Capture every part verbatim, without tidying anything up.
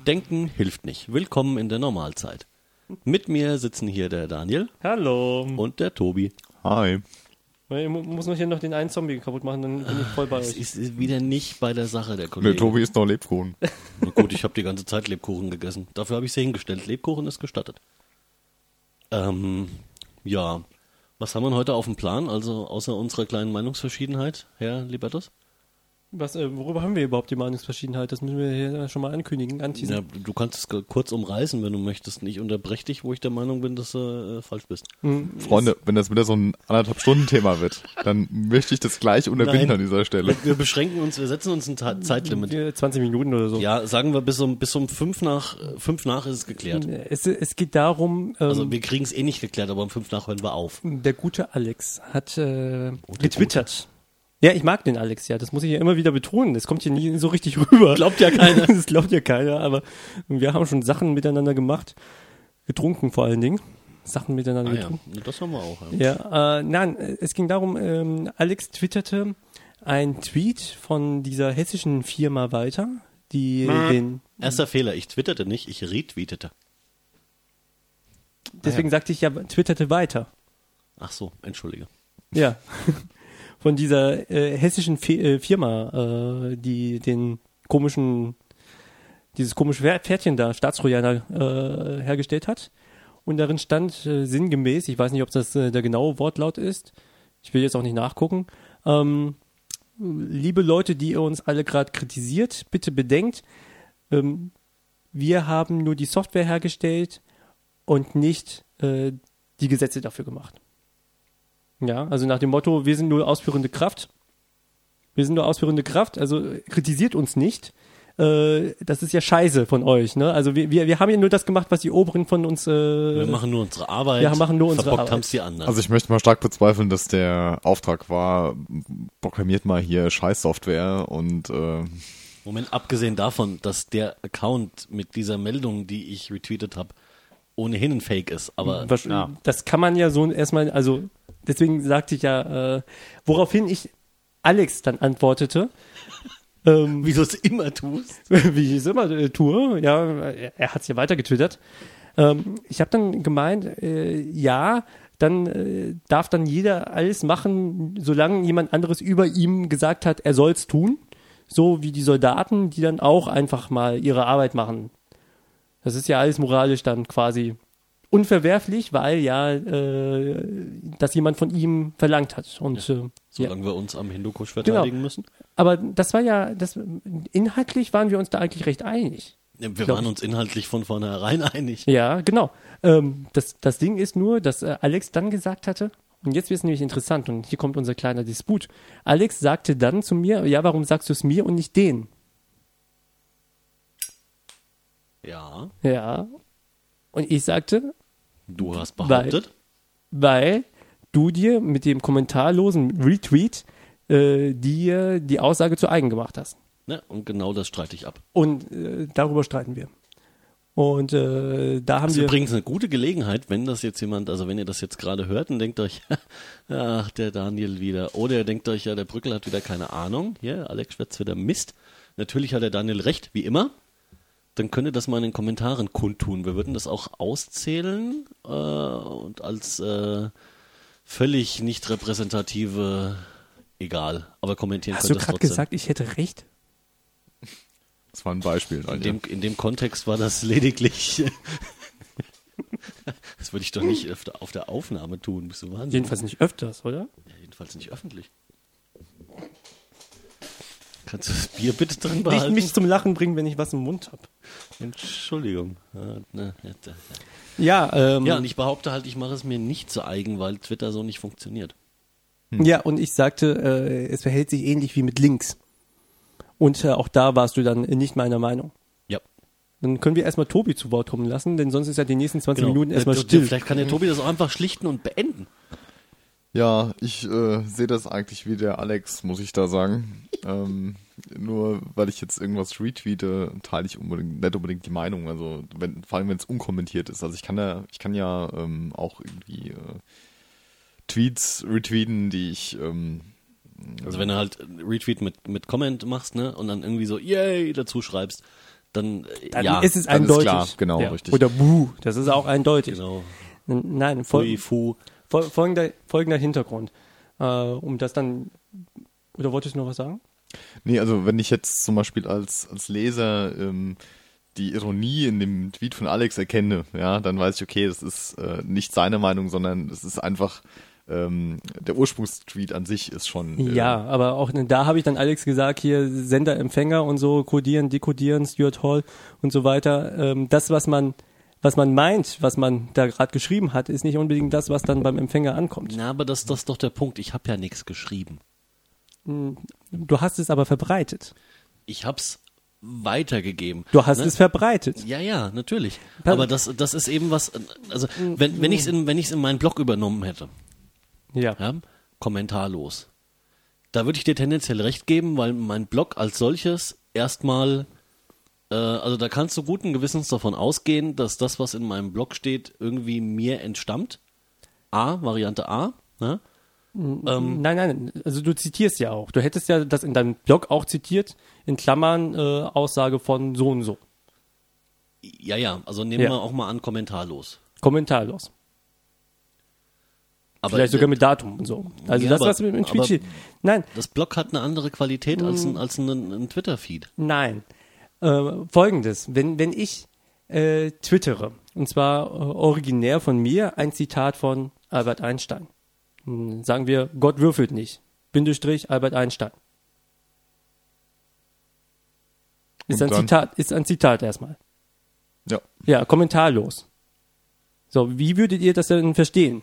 Denken hilft nicht. Willkommen in der Normalzeit. Mit mir sitzen hier der Daniel. Hallo. Und der Tobi. Hi. Ich muss noch hier noch den einen Zombie kaputt machen, dann bin ich voll bei Das euch. ist wieder nicht bei der Sache, der Kollege. Der Tobi isst noch Lebkuchen. Na gut, ich habe die ganze Zeit Lebkuchen gegessen. Dafür habe ich sie hingestellt. Lebkuchen ist gestattet. Ähm, ja. Was haben wir heute auf dem Plan? Also außer unserer kleinen Meinungsverschiedenheit, Herr Libertus? Was, äh, worüber haben wir überhaupt die Meinungsverschiedenheit? Das müssen wir hier schon mal ankündigen, anteasen. Ja, du kannst es g- kurz umreißen, wenn du möchtest. Ich unterbreche dich, wo ich der Meinung bin, dass du äh, falsch bist. Hm, Freunde, wenn das wieder so ein anderthalb Stunden Thema wird, dann möchte ich das gleich unterbinden Nein. an dieser Stelle. Wir beschränken uns, wir setzen uns ein Ta- Zeitlimit. wir- zwanzig Minuten oder so. Ja, sagen wir bis um bis um fünf nach äh, fünf nach ist es geklärt. Es, es geht darum, ähm, Also wir kriegen es eh nicht geklärt, aber um fünf nach hören wir auf. der gute Alex hat äh, getwittert. Ja, ich mag den Alex, ja, das muss ich ja immer wieder betonen. Das kommt hier nie so richtig rüber. Glaubt ja keiner. Das glaubt ja keiner, aber wir haben schon Sachen miteinander gemacht. Getrunken vor allen Dingen. Sachen miteinander Ah, ja. getrunken. Das haben wir auch. Ja. Ja, äh, nein, es ging darum, ähm, Alex twitterte ein Tweet von dieser hessischen Firma weiter, die den, Erster Fehler, ich twitterte nicht, ich retweetete. deswegen sagte ich ja, twitterte weiter. Ach so, entschuldige. Ja, von dieser äh, hessischen Fi- äh, Firma, äh, die den komischen, dieses komische Pferd- Pferdchen da, Staatstrojaner, äh, hergestellt hat. Und darin stand äh, sinngemäß, ich weiß nicht, ob das äh, der genaue Wortlaut ist, ich will jetzt auch nicht nachgucken, ähm, liebe Leute, die ihr uns alle gerade kritisiert, bitte bedenkt, ähm, wir haben nur die Software hergestellt und nicht äh, die Gesetze dafür gemacht. Ja, also nach dem Motto, wir sind nur ausführende Kraft. Wir sind nur ausführende Kraft, also kritisiert uns nicht. Äh, das ist ja scheiße von euch, ne? Also wir, wir, wir haben ja nur das gemacht, was die Oberen von uns äh, Wir machen nur unsere Arbeit. Wir machen nur unsere verbockt Arbeit. haben es die anderen. Also ich möchte mal stark bezweifeln, dass der Auftrag war, programmiert mal hier Scheißsoftware und äh, Moment, abgesehen davon, dass der Account mit dieser Meldung, die ich retweetet habe, ohnehin ein Fake ist. Aber Was- ja. das kann man ja so erstmal, also deswegen sagte ich ja, äh, woraufhin ich Alex dann antwortete, ähm, wie du es immer tust. wie ich es immer äh, tue, ja, er, er hat es ja weiter getwittert. Ähm, ich habe dann gemeint, äh, ja, dann äh, darf dann jeder alles machen, solange jemand anderes über ihm gesagt hat, er soll es tun. So wie die Soldaten, die dann auch einfach mal ihre Arbeit machen. Das ist ja alles moralisch dann quasi unverwerflich, weil ja äh, das jemand von ihm verlangt hat. Und äh, ja. Solange wir uns am Hindukusch verteidigen müssen. Aber das war ja, das inhaltlich waren wir uns da eigentlich recht einig. Ja, wir Glaub waren ich. uns inhaltlich von vornherein einig. Ja, genau. Ähm, das, das Ding ist nur, dass äh, Alex dann gesagt hatte, und jetzt wird es nämlich interessant, und hier kommt unser kleiner Disput. Alex sagte dann zu mir, ja, warum sagst du es mir und nicht denen? Ja, Ja. Und ich sagte, du hast behauptet. weil du dir mit dem kommentarlosen Retweet äh, dir die Aussage zu eigen gemacht hast. Ne? Und genau das streite ich ab. Und äh, darüber streiten wir. Und äh, da haben Das ist wir... übrigens eine gute Gelegenheit, wenn das jetzt jemand, also wenn ihr das jetzt gerade hört und denkt euch, ach, der Daniel wieder. Oder ihr denkt euch, ja, der Brückel hat wieder keine Ahnung. Hier, Alex schwätzt wieder Mist. Natürlich hat der Daniel recht, wie immer. Dann könnt ihr das mal in den Kommentaren kundtun. Wir würden das auch auszählen äh, und als äh, völlig nicht repräsentative, egal, aber kommentieren Hast du könnt ihr es gerade trotzdem. gesagt, ich hätte recht? das war ein Beispiel. In dem, in dem Kontext war das lediglich. Das würde ich doch nicht öfter auf der Aufnahme tun. Bist du Wahnsinn? Jedenfalls nicht öfters, oder? Ja, jedenfalls nicht öffentlich. Kannst du das Bier bitte drin Nicht behalten? mich zum Lachen bringen, wenn ich was im Mund habe. Entschuldigung. Ja, ne, ja, ja. Ja, ähm, ja, und ich behaupte halt, ich mache es mir nicht zu eigen, weil Twitter so nicht funktioniert. ja, und ich sagte, äh, es verhält sich ähnlich wie mit Links. Und äh, auch da warst du dann nicht meiner Meinung. Ja. Dann können wir erstmal Tobi zu Wort kommen lassen, denn sonst ist ja die nächsten zwanzig Genau. Minuten erstmal Äh, still. Vielleicht kann der Tobi das auch einfach schlichten und beenden. Ja, ich äh, sehe das eigentlich wie der Alex, muss ich da sagen. ähm, nur weil ich jetzt irgendwas retweete, teile ich unbedingt, nicht unbedingt die Meinung. Also wenn, vor allem wenn es unkommentiert ist. Also ich kann ja, ich kann ja ähm, auch irgendwie äh, Tweets retweeten, die ich ähm, Also wenn du halt Retweet mit, mit Comment machst, ne, und dann irgendwie so, yay, dazu schreibst, dann, äh, Dann ja, ist es dann ist eindeutig. klar, genau, ja. richtig. Oder buh, das ist auch eindeutig. genau. N- Nein, Fui, fol fu. fol folgender, folgender Hintergrund. Äh, um das dann, oder wolltest du noch was sagen? Nee, also wenn ich jetzt zum Beispiel als, als Leser ähm, die Ironie in dem Tweet von Alex erkenne, ja, dann weiß ich, okay, das ist äh, nicht seine Meinung, sondern es ist einfach ähm, der Ursprungstweet an sich ist schon. Äh, Ja, aber auch da habe ich dann Alex gesagt, hier Sender, Empfänger und so, codieren, dekodieren, Stuart Hall und so weiter. Ähm, das, was man, was man meint, was man da gerade geschrieben hat, ist nicht unbedingt das, was dann beim Empfänger ankommt. Na, aber das, das ist doch der Punkt. Ich habe ja nichts geschrieben. Du hast es aber verbreitet. Ich hab's weitergegeben. Du hast ne? es verbreitet. Ja, ja, natürlich. Da- Aber das, das ist eben was, also wenn, wenn ich es in, wenn ich's in meinen Blog übernommen hätte, Ja. ja, kommentarlos, da würde ich dir tendenziell recht geben, weil mein Blog als solches erstmal, äh, also da kannst du guten Gewissens davon ausgehen, dass das, was in meinem Blog steht, irgendwie mir entstammt. A, Variante A, ne? Ähm, Nein, nein, also du zitierst ja auch. Du hättest ja das in deinem Blog auch zitiert, in Klammern äh, Aussage von so und so. ja, ja, also nehmen Ja. wir auch mal an, kommentarlos. Kommentarlos. Aber Vielleicht sogar mit Datum und so. Also Ja, das, aber- was im Tweet aber- steht. Nein, das Blog hat eine andere Qualität als Mm. ein, als ein, ein Twitter-Feed. nein. Äh, Folgendes, wenn, wenn ich äh, twittere, und zwar äh, originär von mir, ein Zitat von Albert Einstein. Hm, Sagen wir, Gott würfelt nicht. Bindestrich Albert Einstein. Ist Und ein dann? Zitat, ist ein Zitat erstmal. Ja. Ja, kommentarlos. So, wie würdet ihr das denn verstehen?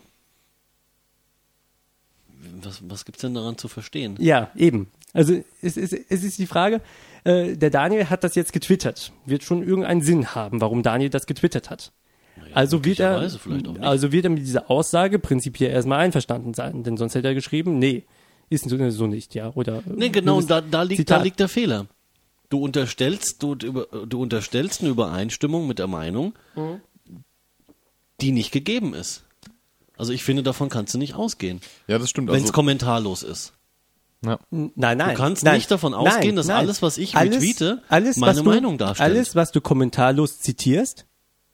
Was, was gibt's denn daran zu verstehen? Ja, eben. Also es, es, es ist die Frage, äh, der Daniel hat das jetzt getwittert. Wird schon irgendeinen Sinn haben, warum Daniel das getwittert hat. also, wird er, möglicherweise vielleicht auch nicht. also wird er mit dieser Aussage prinzipiell erstmal einverstanden sein, denn sonst hätte er geschrieben, nee, ist so so nicht, ja. Oder, Nee, genau, und da, da, liegt, da Zitat. liegt der Fehler. Du unterstellst, du, du unterstellst eine Übereinstimmung mit der Meinung, Mhm. die nicht gegeben ist. Also ich finde, davon kannst du nicht ausgehen, Ja, das stimmt. wenn es Also, kommentarlos ist. ja. Nein, nein. Du kannst nein, nicht davon nein, ausgehen, dass nein. alles, was ich Alles- retweete, alles, meine was du, Meinung darstellt. Alles, was du kommentarlos zitierst,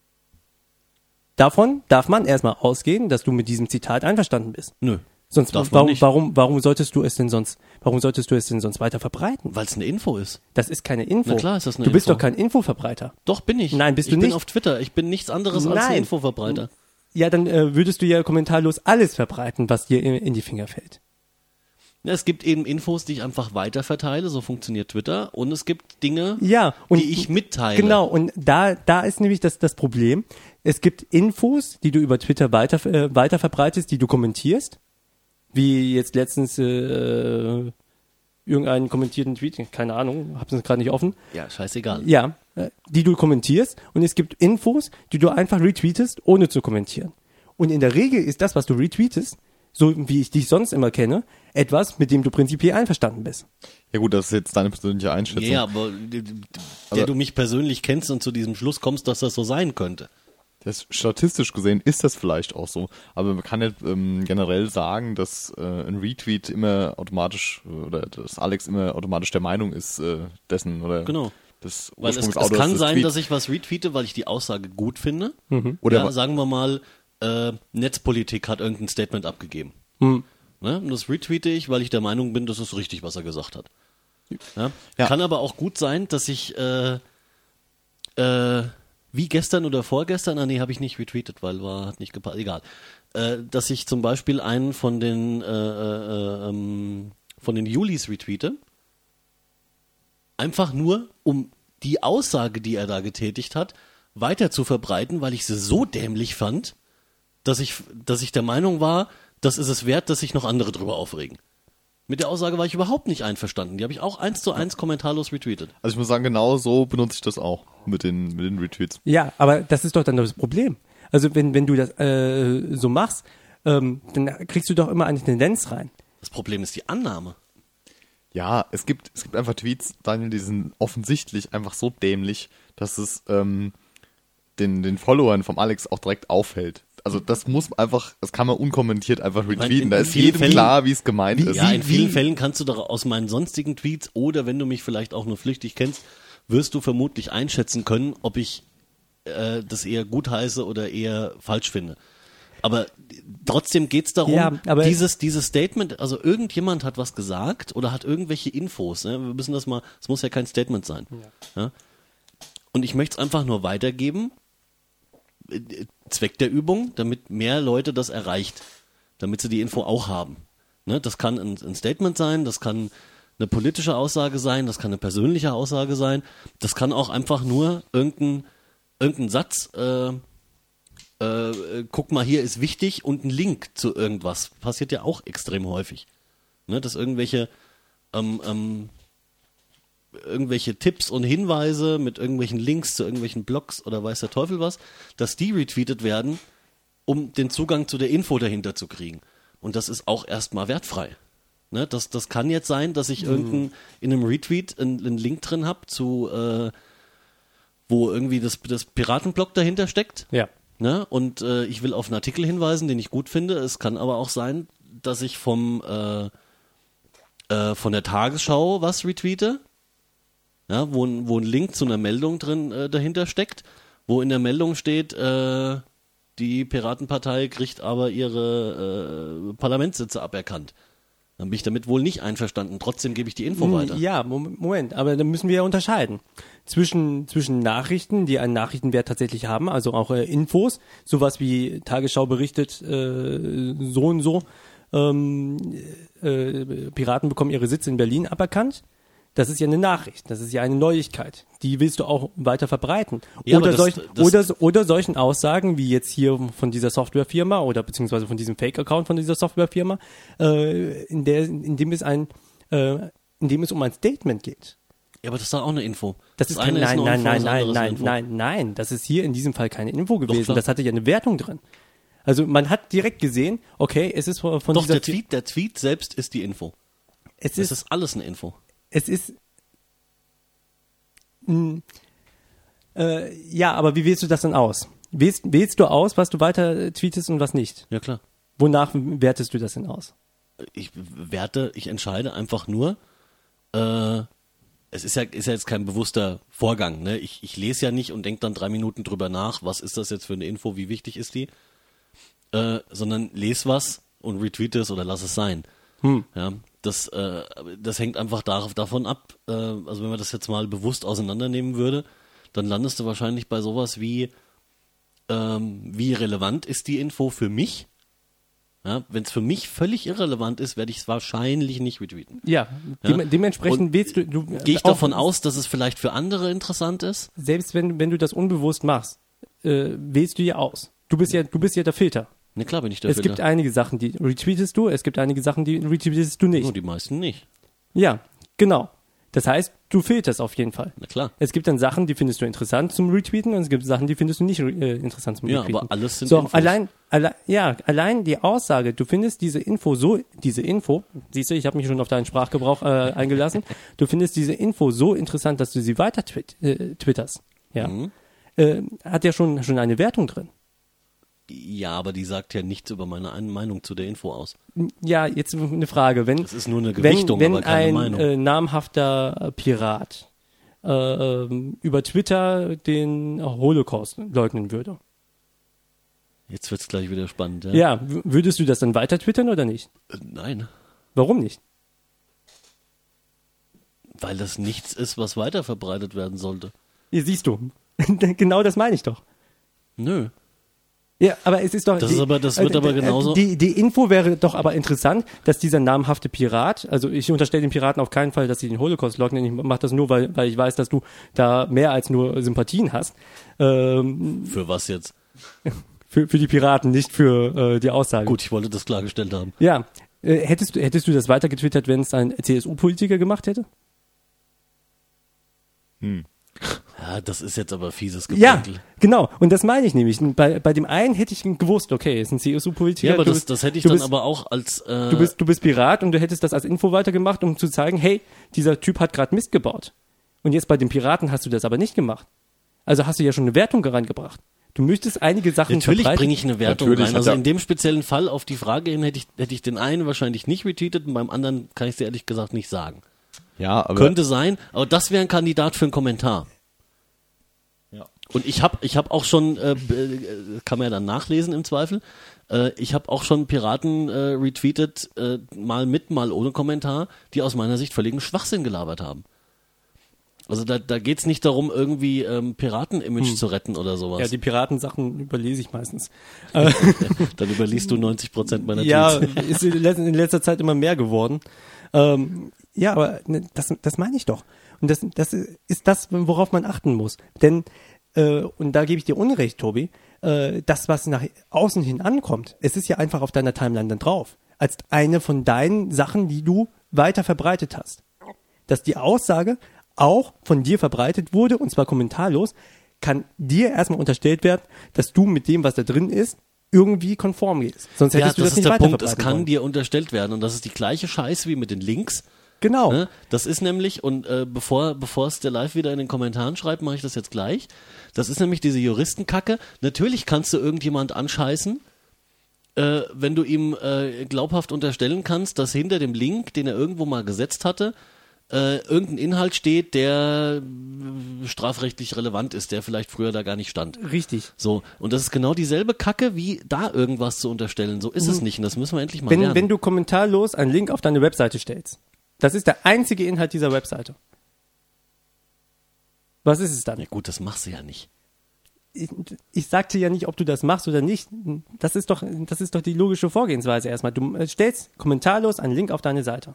davon darf man erstmal ausgehen, dass du mit diesem Zitat einverstanden bist. Nö, Sonst darf man warum, nicht. warum, warum solltest du es denn sonst, warum solltest du es denn sonst weiter verbreiten? weil es eine Info ist. Das ist keine Info. Na klar ist das eine du bist Info. doch kein Infoverbreiter. Doch, bin ich. Nein, bist ich du bin nicht. auf Twitter. Ich bin nichts anderes als ein Nein. Infoverbreiter. Ja, dann äh, würdest du ja kommentarlos alles verbreiten, was dir in, in die Finger fällt. Ja, es gibt eben Infos, die ich einfach weiterverteile, so funktioniert Twitter. Und es gibt Dinge, Ja, und die ich mitteile. Genau, und da, da ist nämlich das, das Problem. Es gibt Infos, die du über Twitter weiter, äh, weiter verbreitest, die du kommentierst. Wie jetzt letztens äh, irgendeinen kommentierten Tweet, keine Ahnung, hab's jetzt gerade nicht offen. Ja, scheißegal. Ja, äh, die du kommentierst. Und es gibt Infos, die du einfach retweetest, ohne zu kommentieren. Und in der Regel ist das, was du retweetest, so wie ich dich sonst immer kenne, etwas, mit dem du prinzipiell einverstanden bist. Ja gut, das ist jetzt deine persönliche Einschätzung. Ja, aber d- d- Aber- der du mich persönlich kennst und zu diesem Schluss kommst, dass das so sein könnte. Das, statistisch gesehen ist das vielleicht auch so, aber man kann ja ähm, generell sagen, dass äh, ein Retweet immer automatisch äh, oder dass Alex immer automatisch der Meinung ist äh, dessen oder Genau. des Weil es, es Ursprungsautors kann des sein, Tweets. dass ich was retweete, weil ich die Aussage gut finde. Oder ja, wa- sagen wir mal, äh, Netzpolitik hat irgendein Statement abgegeben. Hm. Ne? Und das retweete ich, weil ich der Meinung bin, das ist richtig, was er gesagt hat. Ja? Ja. Kann aber auch gut sein, dass ich äh, äh, wie gestern oder vorgestern, ah nee, habe ich nicht retweetet, weil war hat nicht gepasst, egal. Äh, dass ich zum Beispiel einen von den äh, äh, ähm, von den Julis retweete, einfach nur, um die Aussage, die er da getätigt hat, weiter zu verbreiten, weil ich sie so dämlich fand, dass ich, dass ich der Meinung war, das ist es wert, dass sich noch andere drüber aufregen. Mit der Aussage war ich überhaupt nicht einverstanden. Die habe ich auch eins zu eins kommentarlos retweetet. Also ich muss sagen, genau so benutze ich das auch mit den, mit den Retweets. Ja, aber das ist doch dann das Problem. Also wenn, wenn du das äh, so machst, ähm, dann kriegst du doch immer eine Tendenz rein. Das Problem ist die Annahme. Ja, es gibt, es gibt einfach Tweets, Daniel, die sind offensichtlich einfach so dämlich, dass es ähm, den, den Followern vom Alex auch direkt auffällt. Also das muss einfach, das kann man unkommentiert einfach meine, retweeten. in- Da in ist vielen jedem Fällen- klar, wie es gemeint ist. Ja, in vielen wie- Fällen kannst du doch aus meinen sonstigen Tweets oder wenn du mich vielleicht auch nur flüchtig kennst, wirst du vermutlich einschätzen können, ob ich äh, das eher gut heiße oder eher falsch finde. Aber trotzdem geht's darum, Ja, aber- dieses, dieses Statement, also irgendjemand hat was gesagt oder hat irgendwelche Infos, ne? Wir müssen das mal, es muss ja kein Statement sein. Ja. Ja? Und ich möchte es einfach nur weitergeben, äh, Zweck der Übung, damit mehr Leute das erreicht, damit sie die Info auch haben. Ne? Das kann ein, ein Statement sein, das kann eine politische Aussage sein, das kann eine persönliche Aussage sein, das kann auch einfach nur irgendein, irgendein Satz, äh, Äh, guck mal, hier ist wichtig und ein Link zu irgendwas. Passiert ja auch extrem häufig. Ne, dass irgendwelche ähm, ähm, irgendwelche Tipps und Hinweise mit irgendwelchen Links zu irgendwelchen Blogs oder weiß der Teufel was, dass die retweetet werden, um den Zugang zu der Info dahinter zu kriegen. Und das ist auch erstmal wertfrei. Ne, das, das kann jetzt sein, dass ich mhm. irgendein, in einem Retweet einen, einen Link drin habe zu, äh, wo irgendwie das, das Piratenblog dahinter steckt. Ja. Ne? Und äh, ich will auf einen Artikel hinweisen, den ich gut finde. Es kann aber auch sein, dass ich vom äh, äh, von der Tagesschau was retweete, ja, wo, wo ein Link zu einer Meldung drin äh, dahinter steckt, wo in der Meldung steht, äh, die Piratenpartei kriegt aber ihre äh, Parlamentssitze aberkannt. Dann bin ich damit wohl nicht einverstanden. Trotzdem gebe ich die Info weiter. Ja, Moment, aber dann müssen wir ja unterscheiden. Zwischen, zwischen Nachrichten, die einen Nachrichtenwert tatsächlich haben, also auch äh, Infos, sowas wie Tagesschau berichtet, äh, so und so, ähm, äh, Piraten bekommen ihre Sitze in Berlin aberkannt. Das ist ja eine Nachricht, das ist ja eine Neuigkeit. Die willst du auch weiter verbreiten. Ja, oder, das, solch, das, oder, oder solchen Aussagen, wie jetzt hier von dieser Softwarefirma oder beziehungsweise von diesem Fake-Account von dieser Softwarefirma, äh, in, der, in, dem es ein, äh, in dem es um ein Statement geht. Ja, aber das ist doch auch eine Info. Das ist das kein, eine nein, ist nein, Info, nein, das nein, andere ist nein, eine Info. nein, nein, das ist hier in diesem Fall keine Info gewesen. klar. Das hatte ja eine Wertung drin. Also man hat direkt gesehen, okay, es ist von von Doch, dieser der Tweet, der Tweet selbst ist die Info. es Das ist, ist alles eine Info. es ist, mh, äh, ja, aber wie wählst du das dann aus? Wählst, wählst du aus, was du weiter tweetest und was nicht? Ja, klar. Wonach wertest du das denn aus? Ich werte, ich entscheide einfach nur, äh, es ist ja, ist ja jetzt kein bewusster Vorgang, ne? Ich, ich lese ja nicht und denke dann drei Minuten drüber nach, was ist das jetzt für eine Info, wie wichtig ist die, äh, sondern lese was und retweete es oder lass es sein. Hm. Ja, das, äh, das hängt einfach darauf, davon ab, äh, also wenn man das jetzt mal bewusst auseinandernehmen würde, dann landest du wahrscheinlich bei sowas wie, ähm, wie relevant ist die Info für mich? Ja, wenn es für mich völlig irrelevant ist, werde ich es wahrscheinlich nicht retweeten. Ja, Ja. dem, dementsprechend Und wählst du, du Gehe ich auch- davon aus, dass es vielleicht für andere interessant ist? selbst wenn, wenn du das unbewusst machst, äh, wählst du ja aus. Du bist ja, du bist ja der Filter. Na klar bin ich der Es gibt Filter. einige Sachen, die retweetest du, es gibt einige Sachen, die retweetest du nicht. Nur die meisten nicht. Ja, genau. Das heißt, du filterst auf jeden Fall. Na klar. Es gibt dann Sachen, die findest du interessant zum Retweeten und es gibt Sachen, die findest du nicht äh, interessant zum Ja, Retweeten. aber alles sind so, Infos. allein, allein, ja, allein die Aussage, du findest diese Info so, diese Info, siehst du, ich habe mich schon auf deinen Sprachgebrauch äh, eingelassen, du findest diese Info so interessant, dass du sie weiter twit äh, twitterst. Ja. Mhm. Äh, hat ja schon, schon eine Wertung drin. Ja, aber die sagt ja nichts über meine Ein- Meinung zu der Info aus. Ja, jetzt eine Frage, wenn, Das ist nur eine Gewichtung, wenn, wenn aber keine ein Meinung. Äh, namhafter äh, Pirat äh, ähm, über Twitter den Holocaust leugnen würde. Jetzt wird's gleich wieder spannend. Ja, Ja, w- würdest du das dann weiter twittern oder nicht? Äh, Nein, Warum nicht? weil das nichts ist, was weiter verbreitet werden sollte. Hier siehst du. genau das meine ich doch. Nö. Ja, aber es ist doch. Das die, ist aber- das wird äh, aber äh, genauso- Die, die Info wäre doch aber interessant, dass dieser namhafte Pirat, also ich unterstelle den Piraten auf keinen Fall, dass sie den Holocaust leugnen. Ich mache das nur, weil, weil ich weiß, dass du da mehr als nur Sympathien hast. Ähm, Für was jetzt? für, für die Piraten, nicht für äh, die Aussage. Gut, ich wollte das klargestellt haben. Ja. Äh, hättest, du, hättest du das weiter getwittert, wenn es ein C S U-Politiker gemacht hätte? Ja, das ist jetzt aber fieses Ja, Geplänkel. genau. Und das meine ich nämlich. Bei, bei dem einen hätte ich gewusst, okay, ist ein C S U-Politiker. Ja, aber du das, bist- das hätte ich du dann bist, aber auch als äh, Du bist, du bist Pirat und du hättest das als Info weitergemacht, um zu zeigen, hey, dieser Typ hat gerade Mist gebaut. Und jetzt bei den Piraten hast du das aber nicht gemacht. Also hast du ja schon eine Wertung reingebracht. Du möchtest einige Sachen Natürlich verbreiten. bringe ich eine Wertung Natürlich rein. hat Also er- in dem speziellen Fall auf die Frage hin hätte ich, hätte ich den einen wahrscheinlich nicht retweetet und beim anderen kann ich dir ehrlich gesagt nicht sagen. Ja, aber Könnte sein, aber das wäre ein Kandidat für einen Kommentar. Ja. Und ich habe ich hab auch schon, äh, äh, kann man ja dann nachlesen im Zweifel, äh, ich habe auch schon Piraten äh, retweetet, äh, mal mit, mal ohne Kommentar, die aus meiner Sicht völligen Schwachsinn gelabert haben. Also da, da geht's nicht darum, irgendwie ähm, Piraten-Image Hm. zu retten oder sowas. Ja, die Piratensachen überlese ich meistens. Dann überliest du neunzig Prozent meiner Ja, Tweets. ist in letzter, in letzter Zeit immer mehr geworden. Ähm, ja, aber ne, das, das meine ich doch. Und das, das ist das, worauf man achten muss. Denn, äh, und da gebe ich dir Unrecht, Tobi, äh, das, was nach außen hin ankommt, es ist ja einfach auf deiner Timeline dann drauf. Als eine von deinen Sachen, die du weiter verbreitet hast. Dass die Aussage auch von dir verbreitet wurde, und zwar kommentarlos, kann dir erstmal unterstellt werden, dass du mit dem, was da drin ist, irgendwie konform gehst. Sonst hättest Ja, du das das ist nicht der weiter Punkt. Es verbreiten kann wollen. dir unterstellt werden und das ist die gleiche Scheiße wie mit den Links. Genau. Ne? Das ist nämlich, und äh, bevor bevor es der Live wieder in den Kommentaren schreibt, mache ich das jetzt gleich. Das ist nämlich diese Juristenkacke. Natürlich kannst du irgendjemand anscheißen, äh, wenn du ihm äh, glaubhaft unterstellen kannst, dass hinter dem Link, den er irgendwo mal gesetzt hatte, äh, irgendein Inhalt steht, der äh, strafrechtlich relevant ist, der vielleicht früher da gar nicht stand. Richtig. So, und das ist genau dieselbe Kacke, wie da irgendwas zu unterstellen. So ist es nicht und das müssen wir endlich mal Wenn, lernen. wenn du kommentarlos einen Link auf deine Webseite stellst, das ist der einzige Inhalt dieser Webseite. Was ist es dann? ja gut, das machst du ja nicht. Ich, ich sagte ja nicht, ob du das machst oder nicht. Das ist doch, das ist doch die logische Vorgehensweise erstmal. Du äh, stellst kommentarlos einen Link auf deine Seite.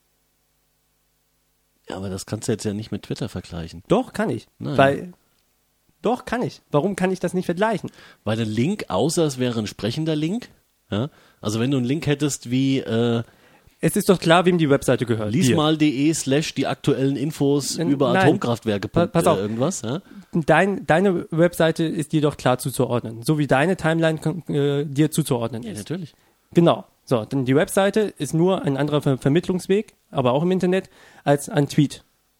Ja, aber das kannst du jetzt ja nicht mit Twitter vergleichen. Doch, kann ich. Nein. Weil, doch, kann ich. Warum kann ich das nicht vergleichen? Weil der Link, außer es wäre ein sprechender Link, ja, also wenn du einen Link hättest wie äh, Es ist doch klar, wem die Webseite gehört. Dir. liesmal.de slash die aktuellen Infos N- über nein. Atomkraftwerke. Pa- pass auf. Äh, irgendwas, ja? Dein, deine Webseite ist dir doch klar zuzuordnen. So wie deine Timeline äh, dir zuzuordnen Ja, ist. natürlich. Genau. So, denn die Webseite ist nur ein anderer Ver Vermittlungsweg, aber auch im Internet, als ein Tweet.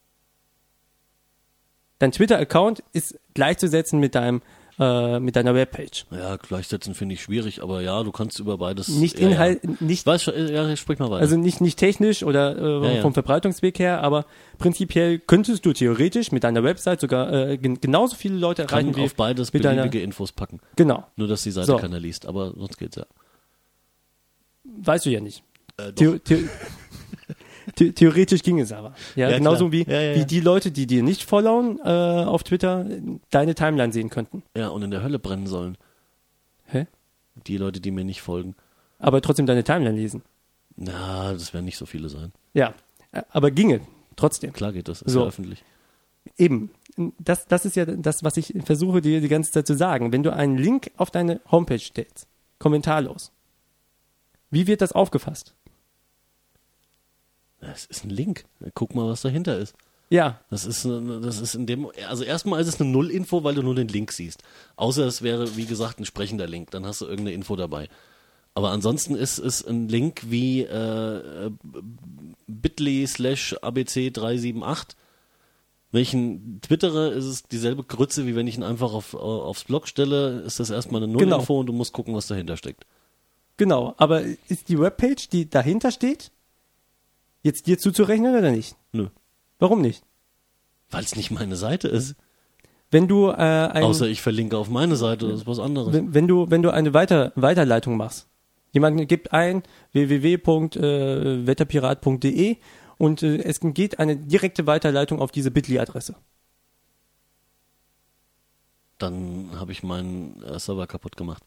Dein Twitter-Account ist gleichzusetzen mit deinem äh, mit deiner Webpage. Ja, gleichsetzen finde ich schwierig, aber ja, du kannst über beides. Nicht ja, Inhalt, Ja. nicht Weiß schon, ja, sprich mal weiter. also nicht nicht technisch oder äh, Ja, ja. vom Verbreitungsweg her, aber prinzipiell könntest du theoretisch mit deiner Website sogar äh, gen genauso viele Leute kann erreichen wie auf beides mit deiner- beliebige Infos packen. genau. Nur, dass die Seite So. keiner liest, aber sonst geht's ja. Weißt du ja nicht. Äh, doch. Theo The The theoretisch ging es aber. Ja, Ja, genauso klar. wie, Ja, ja, wie ja. die Leute, die dir nicht followen äh, auf Twitter, deine Timeline sehen könnten. Ja, und in der Hölle brennen sollen. Hä? Die Leute, die mir nicht folgen. Aber trotzdem deine Timeline lesen. Na, das werden nicht so viele sein. Ja, äh, aber ginge trotzdem. Klar geht das, ist So. ja öffentlich. Eben. Das, das ist ja das, was ich versuche dir die ganze Zeit zu sagen. Wenn du einen Link auf deine Homepage stellst, kommentarlos, wie wird das aufgefasst? Das ist ein Link. Guck mal, was dahinter ist. Ja, Das ist, eine- das ist in dem, also erstmal ist es eine Null-Info, weil du nur den Link siehst. Außer es wäre, wie gesagt, ein sprechender Link, dann hast du irgendeine Info dabei. Aber ansonsten ist es ein Link wie äh, bit.ly slash abc drei sieben acht. Wenn ich ihn twittere, ist es dieselbe Grütze, wie wenn ich ihn einfach auf, aufs Blog stelle, ist das erstmal eine Null-Info Genau. und du musst gucken, was dahinter steckt. genau. Aber ist die Webpage, die dahinter steht, jetzt dir zuzurechnen oder nicht? Nö. Warum nicht? Weil es nicht meine Seite ist. Wenn du äh, ein, Außer ich verlinke auf meine Seite, das ist was anderes. wenn, wenn du wenn du eine Weiter, Weiterleitung machst, jemand gibt ein w w w punkt wetterpirat punkt de und äh, es geht eine direkte Weiterleitung auf diese Bitly-Adresse. Dann habe ich meinen äh, Server kaputt gemacht.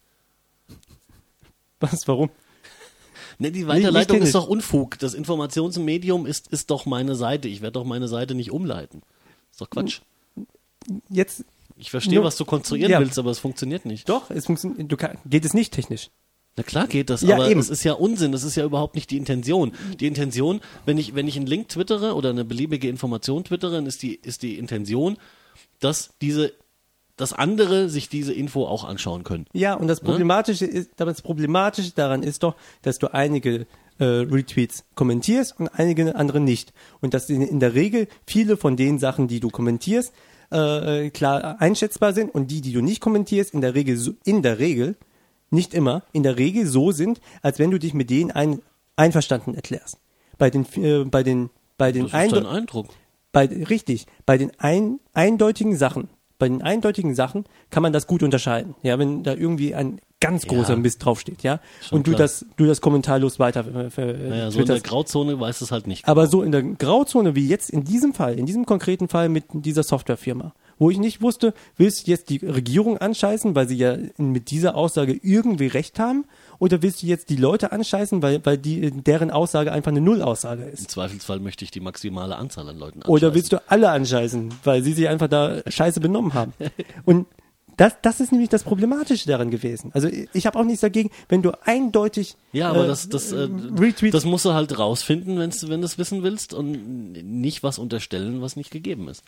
Was? Warum? Ne, die nicht Weiterleitung technisch. ist doch Unfug. Das Informationsmedium ist, ist doch meine Seite. Ich werde doch meine Seite nicht umleiten. Ist doch Quatsch. Jetzt Ich verstehe, Nur- was du konstruieren ja. willst, aber es funktioniert nicht. doch, es funktioniert. Du kann, geht es nicht technisch. Na klar geht das, Ja, aber eben. es ist ja Unsinn. Das ist ja überhaupt nicht die Intention. Die Intention, wenn ich, wenn ich einen Link twittere oder eine beliebige Information twittere, dann ist die, ist die Intention, dass diese, dass andere sich diese Info auch anschauen können. Ja, und das Problematische ist, aber das Problematische daran ist doch, dass du einige äh, Retweets kommentierst und einige andere nicht. Und dass in, in der Regel viele von den Sachen, die du kommentierst, äh, klar einschätzbar sind und die, die du nicht kommentierst, in der Regel, so, in der Regel, nicht immer, in der Regel so sind, als wenn du dich mit denen ein, einverstanden erklärst. Bei den, äh, bei den bei den Das ist dein Eindo- Eindruck. bei richtig, bei den ein, eindeutigen Sachen, bei den eindeutigen Sachen kann man das gut unterscheiden. Ja, wenn da irgendwie ein ganz großer Ja. Mist draufsteht, ja, Schon und du klar. das, du das kommentarlos weiter äh, ver- Naja, so in der twitterst. Grauzone weiß es halt nicht. Aber so in der Grauzone wie jetzt in diesem Fall, in diesem konkreten Fall mit dieser Softwarefirma, wo ich nicht wusste, willst du jetzt die Regierung anscheißen, weil sie ja mit dieser Aussage irgendwie recht haben, oder willst du jetzt die Leute anscheißen, weil, weil die, deren Aussage einfach eine Nullaussage ist? Im Zweifelsfall möchte ich die maximale Anzahl an Leuten Oder anscheißen. willst du alle anscheißen, weil sie sich einfach da scheiße benommen haben? Und das, das ist nämlich das Problematische daran gewesen. Also ich habe auch nichts dagegen, wenn du eindeutig Ja, aber äh, das, das, äh, Retweets- das musst du halt rausfinden, wenn's, wenn du es wissen willst und nicht was unterstellen, was nicht gegeben ist.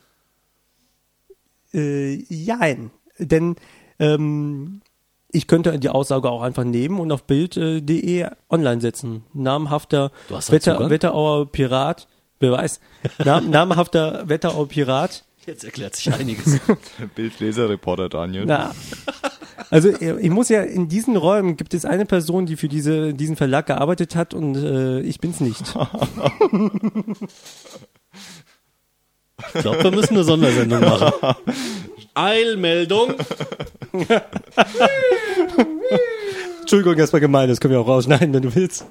Äh, jein. Denn ähm, ich könnte die Aussage auch einfach nehmen und auf bild punkt de online setzen. Namhafter Du hast halt Wetter, Zugang? Wetterauer Pirat, wer weiß, Nam, namhafter Wetterauer Pirat. Jetzt erklärt sich einiges. Bildleser-Reporter Daniel. Na, also ich muss ja, in diesen Räumen gibt es eine Person, die für diese, diesen Verlag gearbeitet hat und äh, ich bin's nicht. Ich glaube, wir müssen eine Sondersendung machen. Eilmeldung. Entschuldigung, das war gemein, das können wir auch rausschneiden, wenn du willst.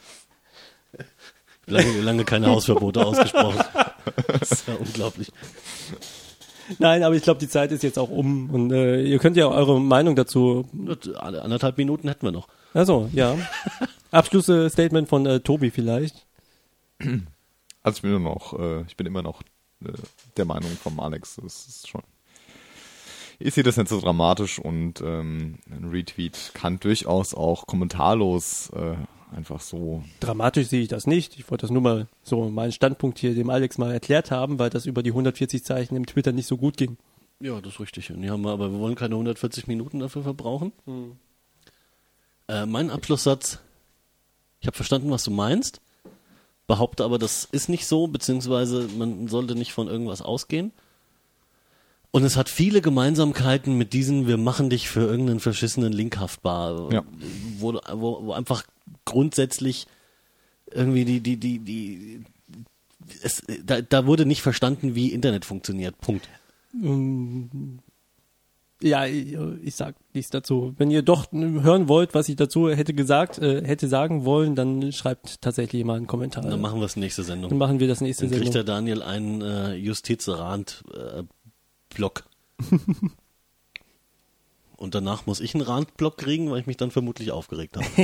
Lange, lange keine Hausverbote ausgesprochen. Das ist ja unglaublich. Nein, aber ich glaube, die Zeit ist jetzt auch um und äh, ihr könnt ja eure Meinung dazu. Alle anderthalb Minuten hätten wir noch. Also, ja. Abschlussstatement von äh, Tobi vielleicht. Also ich bin immer noch, äh, ich bin immer noch äh, der Meinung vom Alex. Das ist schon. Ich sehe das nicht so dramatisch und ähm, ein Retweet kann durchaus auch kommentarlos äh, einfach so. Dramatisch sehe ich das nicht. Ich wollte das nur mal so meinen Standpunkt hier dem Alex mal erklärt haben, weil das über die hundertvierzig Zeichen im Twitter nicht so gut ging. Ja, das ist richtig. Und die haben wir, aber wir wollen keine hundertvierzig Minuten dafür verbrauchen. Hm. Äh, mein Abschlusssatz, ich habe verstanden, was du meinst, behaupte aber, das ist nicht so, beziehungsweise man sollte nicht von irgendwas ausgehen. Und es hat viele Gemeinsamkeiten mit diesen, wir machen dich für irgendeinen verschissenen Link haftbar, Ja. wo, wo, wo einfach grundsätzlich irgendwie die, die, die, die, es, da, da wurde nicht verstanden, wie Internet funktioniert. Punkt. Ja, ich, ich sag nichts dazu. Wenn ihr doch hören wollt, was ich dazu hätte gesagt, äh, hätte sagen wollen, dann schreibt tatsächlich mal einen Kommentar. Dann machen wir es nächste Dann Sendung. machen wir das nächste Dann kriegt Sendung. der Daniel einen äh, Justizrand-Block. Und danach muss ich einen Randblock kriegen, weil ich mich dann vermutlich aufgeregt habe.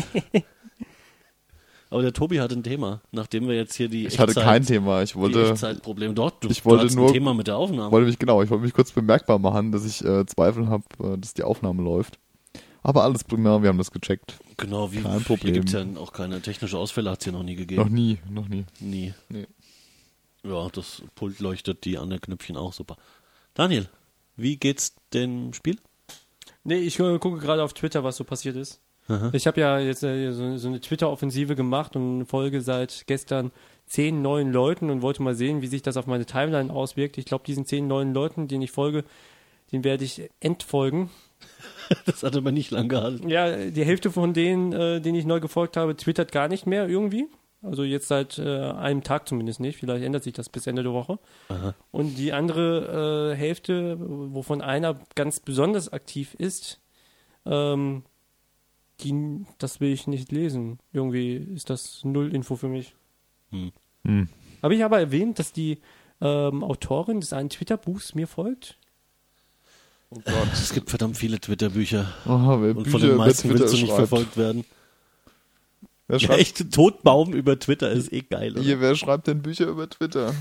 Aber der Tobi hat ein Thema, nachdem wir jetzt hier die Ich hatte Echtzeit- kein Thema. Ich die wollte, Echtzeitproblem dort. Du, ich wollte du hast nur- ein Thema mit der Aufnahme. wollte mich genau, ich wollte mich kurz bemerkbar machen, dass ich äh, Zweifel habe, äh, dass die Aufnahme läuft. Aber alles prima, wir haben das gecheckt. Genau, wie Kein hier Problem. gibt es ja auch keine technische Ausfälle, hat es hier noch nie gegeben. Noch nie, noch nie. Nie. Nee. Ja, das Pult leuchtet, die anderen Knöpfchen auch super. Daniel, wie geht's dem Spiel? Nee, ich äh, gucke gerade auf Twitter, was so passiert ist. Ich habe ja jetzt äh, so, so eine Twitter-Offensive gemacht und folge seit gestern zehn neuen Leuten und wollte mal sehen, wie sich das auf meine Timeline auswirkt. Ich glaube, diesen zehn neuen Leuten, denen ich folge, den werde ich entfolgen. Das hat aber nicht lang gehalten. Ja, die Hälfte von denen, äh, denen ich neu gefolgt habe, twittert gar nicht mehr irgendwie. Also jetzt seit äh, einem Tag zumindest nicht. Vielleicht ändert sich das bis Ende der Woche. Aha. Und die andere äh, Hälfte, wovon einer ganz besonders aktiv ist, ähm, die, das will ich nicht lesen. Irgendwie ist das null Info für mich. Hm. Hm. Habe ich aber erwähnt, dass die ähm, Autorin des einen Twitter-Buchs mir folgt? Oh Gott. Es gibt verdammt viele Twitter-Bücher. Oh, wer Und Bücher von den über meisten Twitter willst du nicht schreibt. verfolgt werden. Wer Ja, schreibt, echt, Totbaum über Twitter ist eh geil. Oder? hier, wer schreibt denn Bücher über Twitter?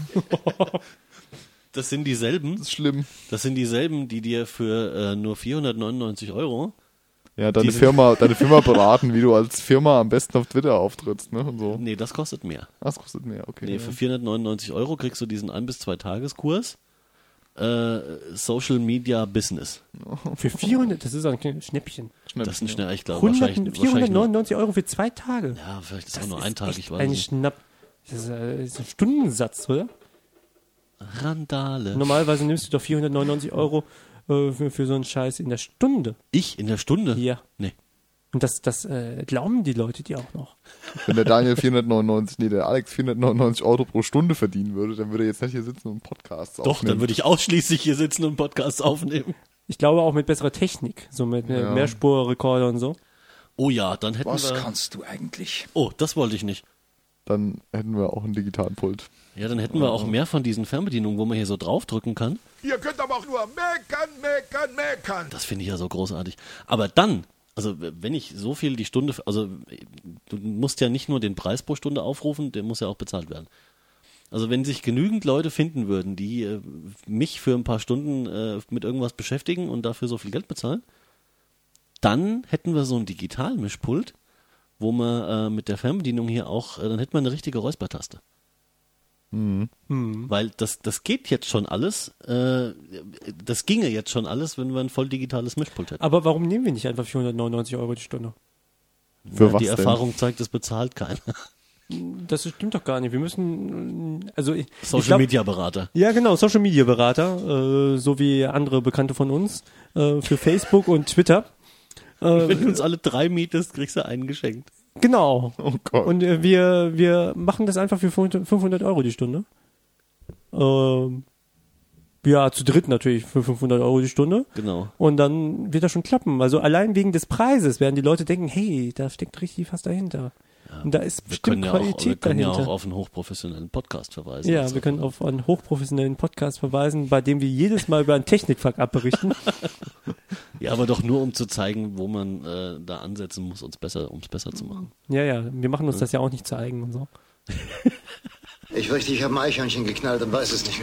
Das sind dieselben, Das ist schlimm. das sind dieselben, die dir für äh, nur vierhundertneunundneunzig Euro, Ja, deine Die sind- Firma, deine Firma beraten, wie du als Firma am besten auf Twitter auftrittst, ne? Und so. nee, das kostet mehr. Das kostet mehr, okay. Nee, für vierhundertneunundneunzig Euro kriegst du diesen ein bis zwei Tageskurs äh, Social Media Business. Für vierhundert, das ist ein Schnäppchen. Das ist ein schnell, ich glaube, hundert, wahrscheinlich, wahrscheinlich nur, vierhundertneunundneunzig Euro für zwei Tage. ja, vielleicht ist Das auch nur ist ein Tag, echt ich weiß ein nicht. Schnapp. Das ist, äh, das ist ein Stundensatz, oder? Randale. Normalerweise nimmst du doch vierhundertneunundneunzig Euro äh, für, für so einen Scheiß in der Stunde. Ich in der Stunde? Ja. Nee. Und das, das äh, glauben die Leute dir auch noch. Wenn der Daniel vierhundertneunundneunzig, nee, der Alex vierhundertneunundneunzig Euro pro Stunde verdienen würde, dann würde er jetzt nicht hier sitzen und Podcasts Doch, aufnehmen. dann würde ich ausschließlich hier sitzen und Podcasts aufnehmen. Ich glaube auch mit besserer Technik, so mit äh, Ja. Mehrspurrekorder und so. Oh ja, dann hätten Was wir... kannst du eigentlich? Oh, das wollte ich nicht. Dann hätten wir auch einen digitalen Pult. Ja, dann hätten wir auch mehr von diesen Fernbedienungen, wo man hier so draufdrücken kann. Ihr könnt aber auch nur meckern, meckern, meckern. Das finde ich ja so großartig. Aber dann, also wenn ich so viel die Stunde, also du musst ja nicht nur den Preis pro Stunde aufrufen, der muss ja auch bezahlt werden. Also wenn sich genügend Leute finden würden, die äh, mich für ein paar Stunden äh, mit irgendwas beschäftigen und dafür so viel Geld bezahlen, dann hätten wir so ein Digitalmischpult, wo man äh, mit der Fernbedienung hier auch, äh, dann hätten wir eine richtige Räuspertaste. Mhm. Weil das, das geht jetzt schon alles, äh, das ginge jetzt schon alles, wenn wir ein voll digitales Mischpult hätten. Aber warum nehmen wir nicht einfach vierhundertneunundneunzig Euro die Stunde? Für Ja, was die denn? Erfahrung zeigt, es bezahlt keiner. Das stimmt doch gar nicht. Wir müssen, äh, also ich, ich Social glaub, Media Berater. Ja, genau, Social Media Berater, äh, so wie andere Bekannte von uns, äh, für Facebook und Twitter. Äh, Wenn du uns alle drei mietest, kriegst du einen geschenkt. genau. Oh Gott. Und äh, wir, wir machen das einfach für fünfhundert Euro die Stunde. Ähm, ja, zu dritt natürlich für fünfhundert Euro die Stunde. Genau. Und dann wird das schon klappen. Also allein wegen des Preises werden die Leute denken, hey, da steckt richtig was dahinter. Und da ist Wir bestimmt können, ja auch, wir Qualität können ja dahinter. auch auf einen hochprofessionellen Podcast verweisen. Ja, Also, wir können auf einen hochprofessionellen Podcast verweisen, bei dem wir jedes Mal über einen Technikfuck abberichten. ja, aber doch nur, um zu zeigen, wo man äh, da ansetzen muss, um's besser, um's besser zu machen. Ja, ja, wir machen uns das ja auch nicht zeigen und so. Ich fürchte, ich habe ein Eichhörnchen geknallt und weiß es nicht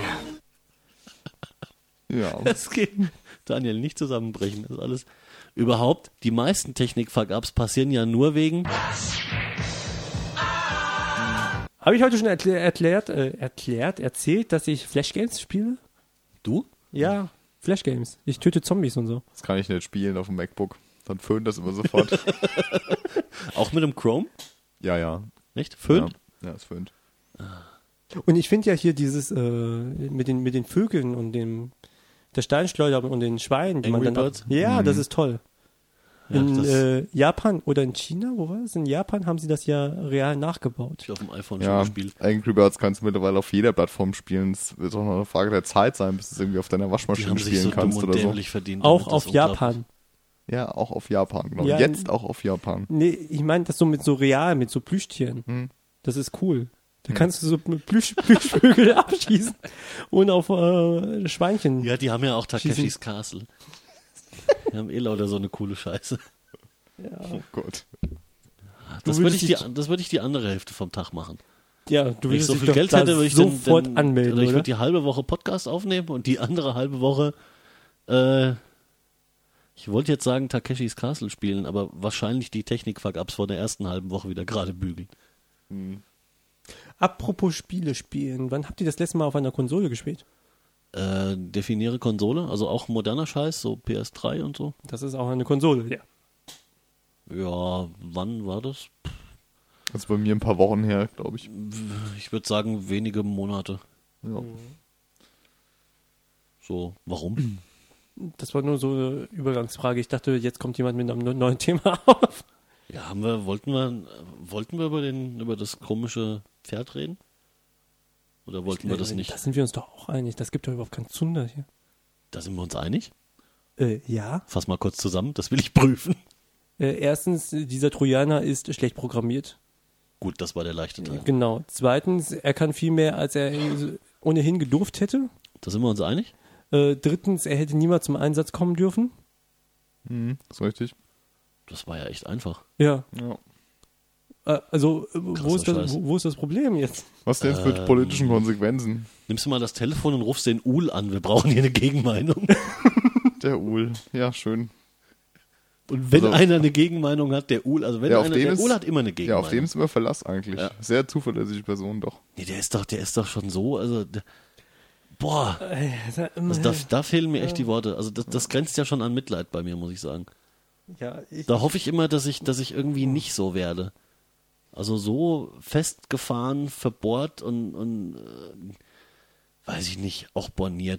mehr. Ja. Es geht, Daniel, nicht zusammenbrechen. Das ist alles. Überhaupt, die meisten Technik-Fuck-Ups passieren ja nur wegen. Habe ich heute schon erklär, erklärt, äh, erklärt, erzählt, dass ich Flash Games spiele? Du? Ja, Flash Games. Ich töte Zombies und so. Das kann ich nicht spielen auf dem MacBook. Dann föhnt das immer sofort. Auch mit dem Chrome? ja, ja. Nicht? Föhnt? Ja, ja, es föhnt. Und ich finde ja hier dieses äh, mit den mit den Vögeln und dem der Steinschleuder und den Schweinen, die Angry man dann Birds? ja, das ist toll. Ja, In das äh, Japan oder in China, wo war das? In Japan haben sie das ja real nachgebaut. ich auf dem iPhone Ja, schon gespielt. Angry Birds kannst du mittlerweile auf jeder Plattform spielen. Es wird auch noch eine Frage der Zeit sein, bis du es irgendwie auf deiner Die Waschmaschine haben sich spielen so dumm kannst und oder so. dämlich verdient. Auch damit, das auf ist unglaublich. Japan. Ja, auch auf Japan, genau. Ja, Jetzt auch auf Japan. Nee, ich meine das so mit so real, mit so Plüschtieren. Hm. Das ist cool. Da kannst du so Plüsch, Plüschvögel abschießen und auf äh, Schweinchen. Ja, die haben ja auch Takeshis Castle. Die haben eh lauter so eine coole Scheiße. Oh Gott. Das Du würde ich, würdest die, das würde ich die andere Hälfte vom Tag machen. Ja, du Wenn ich willst so dich viel doch Geld da hätte, würde ich dann, sofort dann, anmelden, oder ich oder? würde die halbe Woche Podcast aufnehmen und die andere halbe Woche, äh, ich wollte jetzt sagen Takeshis Castle spielen, aber wahrscheinlich die Technik-Fuck-Ups vor der ersten halben Woche wieder gerade bügeln. Apropos Spiele spielen, wann habt ihr das letzte Mal auf einer Konsole gespielt? Äh, definiere Konsole, also auch moderner Scheiß, so P S drei und so. Das ist auch eine Konsole, ja. Ja, wann war das? Das ist bei mir ein paar Wochen her, glaube ich. Ich würde sagen wenige Monate. Ja. So, warum? Das war nur so eine Übergangsfrage. Ich dachte, jetzt kommt jemand mit einem ne- neuen Thema auf. Ja, haben wir, wollten wir, wollten wir über den, über das komische Pferd reden? Oder wollten wir das nicht? Da sind wir uns doch auch einig. Das gibt doch überhaupt keinen Zunder hier. Da sind wir uns einig? Äh, ja. Fass mal kurz zusammen, das will ich prüfen. Äh, erstens, dieser Trojaner ist schlecht programmiert. Gut, das war der leichte Teil. Genau. Zweitens, er kann viel mehr, als er ohnehin gedurft hätte. Da sind wir uns einig? Äh, drittens, er hätte niemals zum Einsatz kommen dürfen. Mhm, ist richtig. Das war ja echt einfach. Ja. Ja. Äh, also, äh, wo Krasser ist, das, Scheiß. wo, wo ist das Problem jetzt? Was denn für Ähm, politischen Konsequenzen? Nimmst du mal das Telefon und rufst den Uhl an, wir brauchen hier eine Gegenmeinung. Der Uhl. Ja, schön. Und wenn Also- einer eine Gegenmeinung hat, der Uhl, also wenn Ja, auf einer, dem der ist- Uhl hat immer eine Ja, Gegenmeinung. auf dem ist immer Verlass eigentlich. Ja. Sehr zuverlässige Person doch. Nee, der ist doch, der ist doch schon so, also, der, boah, Äh, also da, da fehlen mir echt die Worte. Also das, das grenzt ja schon an Mitleid bei mir, muss ich sagen. ja, ich, Da hoffe ich immer, dass ich, dass ich irgendwie nicht so werde. Also so festgefahren, verbohrt und, und äh, weiß ich nicht, auch borniert.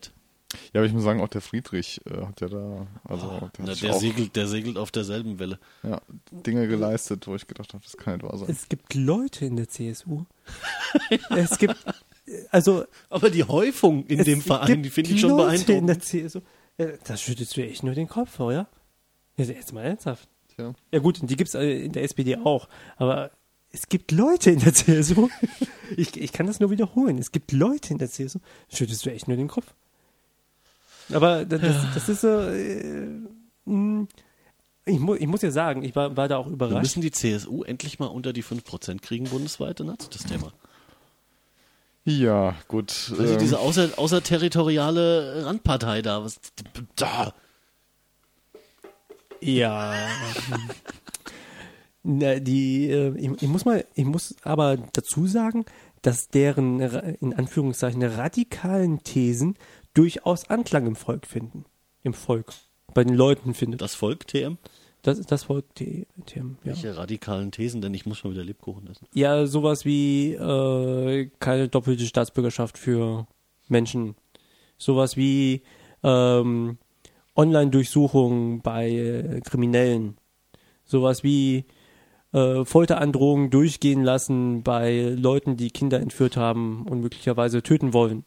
Ja, aber ich muss sagen, auch der Friedrich äh, hat ja da, also der, hat Na, sich der, auch, segelt, der segelt auf derselben Welle. ja, Dinge geleistet, wo ich gedacht habe, das kann nicht wahr sein. Es gibt Leute in der C S U. Es gibt, also Aber die Häufung in es dem Verein, gibt die finde ich schon Leute in beeindruckend. der C S U. Ja, das schüttest du echt nur den Kopf, oder? Ja, jetzt mal ernsthaft. Tja. Ja gut, die gibt's äh, in der S P D auch, aber es gibt Leute in der C S U. Ich, ich kann das nur wiederholen. Es gibt Leute in der C S U. Schüttest du echt nur den Kopf. Aber das, das, das ist so. Äh, mh, ich, mu ich muss ja sagen, ich war, war da auch Wir überrascht. müssen die C S U endlich mal unter die fünf Prozent kriegen bundesweit, dann hat das Thema. Ja, gut. Also ähm, diese außer, außerterritoriale Randpartei da, was da. Ja. Na, die, äh, ich, ich muss mal, ich muss aber dazu sagen, dass deren ra- in Anführungszeichen radikalen Thesen durchaus Anklang im Volk finden. Im Volk. Bei den Leuten findet. Das Volk T M? Das ist das Volk, T M, ja. Welche radikalen Thesen, denn ich muss schon wieder Lebkuchen essen. Ja, sowas wie äh, keine doppelte Staatsbürgerschaft für Menschen. Sowas wie ähm, Online-Durchsuchungen bei äh, Kriminellen. Sowas wie äh, Folterandrohungen durchgehen lassen bei Leuten, die Kinder entführt haben und möglicherweise töten wollen.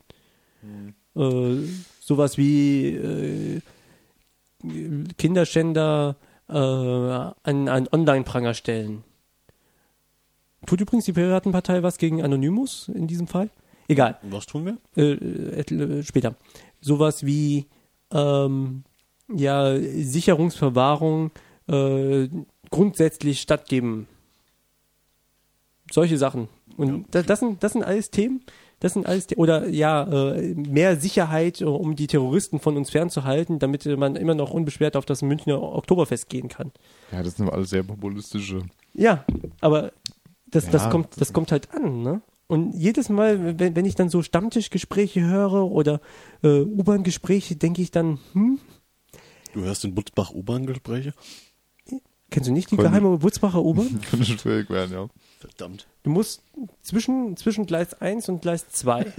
Äh, sowas wie äh, Kinderschänder äh, an einen Online-Pranger stellen. Tut übrigens die Piratenpartei was gegen Anonymous in diesem Fall? Egal, Was tun wir? äh, äh, später. Sowas wie ähm, ja, Sicherungsverwahrung äh, grundsätzlich stattgeben. Solche Sachen. Und das, das, sind, das sind alles Themen, das sind alles, The- oder ja, äh, mehr Sicherheit, äh, um die Terroristen von uns fernzuhalten, damit äh, man immer noch unbeschwert auf das Münchner Oktoberfest gehen kann. ja, das sind alles sehr populistische. Ja, aber das, das, Ja. kommt, das kommt halt an, ne? Und jedes Mal, wenn, wenn ich dann so Stammtischgespräche höre oder äh, U-Bahn-Gespräche, denke ich dann, hm, Du hörst in Butzbach U-Bahn-Gespräche? kennst du nicht die Conny. geheime Wurzbacher U-Bahn? Könnte schwierig werden, ja. Verdammt. Du musst zwischen, zwischen Gleis eins und Gleis zwei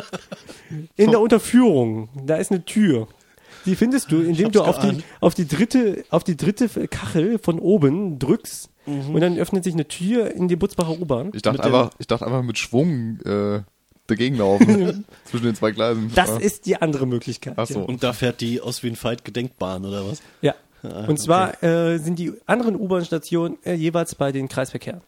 in der Unterführung, da ist eine Tür. Die findest du, indem hab's du auf die, geahnt. auf die dritte, auf die dritte Kachel von oben drückst Mhm. und dann öffnet sich eine Tür in die Butzbacher U-Bahn. Ich dachte Mit dem- einfach, ich dachte einfach mit Schwung äh, dagegen laufen zwischen den zwei Gleisen. Das Ja. ist die andere Möglichkeit. Ach so. Und da fährt die Oswin-Veit-Gedenkbahn, oder was? Ja. Ah, Und zwar äh, sind die anderen U-Bahn-Stationen äh, jeweils bei den Kreisverkehren.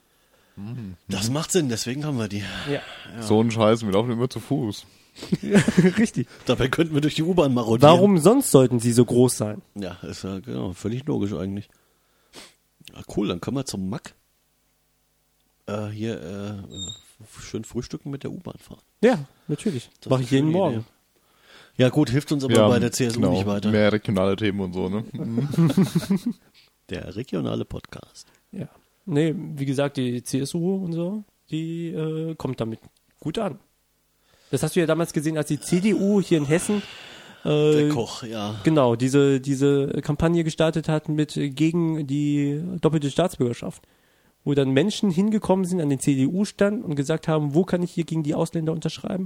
Das macht Sinn, deswegen haben wir die. Ja. So ein Scheiß, wir laufen immer zu Fuß. Richtig. Dabei könnten wir durch die U-Bahn marodieren. Warum sonst sollten sie so groß sein? Ja, ist ja genau, völlig logisch eigentlich. Ja, cool, dann können wir zum Mack. Äh, hier äh, äh, schön frühstücken mit der U-Bahn fahren. Ja, natürlich. Das Mache ist ich jeden eine schöne Morgen. Idee. Ja gut, hilft uns aber Ja, bei der C S U genau, nicht weiter. Mehr regionale Themen und so, ne? Mhm. Der regionale Podcast. Ja. Nee, wie gesagt, die C S U und so, die äh, kommt damit gut an. Das hast du ja damals gesehen, als die C D U hier in Hessen äh, Der Koch, ja. genau diese diese Kampagne gestartet hat mit äh, gegen die doppelte Staatsbürgerschaft, wo dann Menschen hingekommen sind an den C D U-Stand und gesagt haben, wo kann ich hier gegen die Ausländer unterschreiben?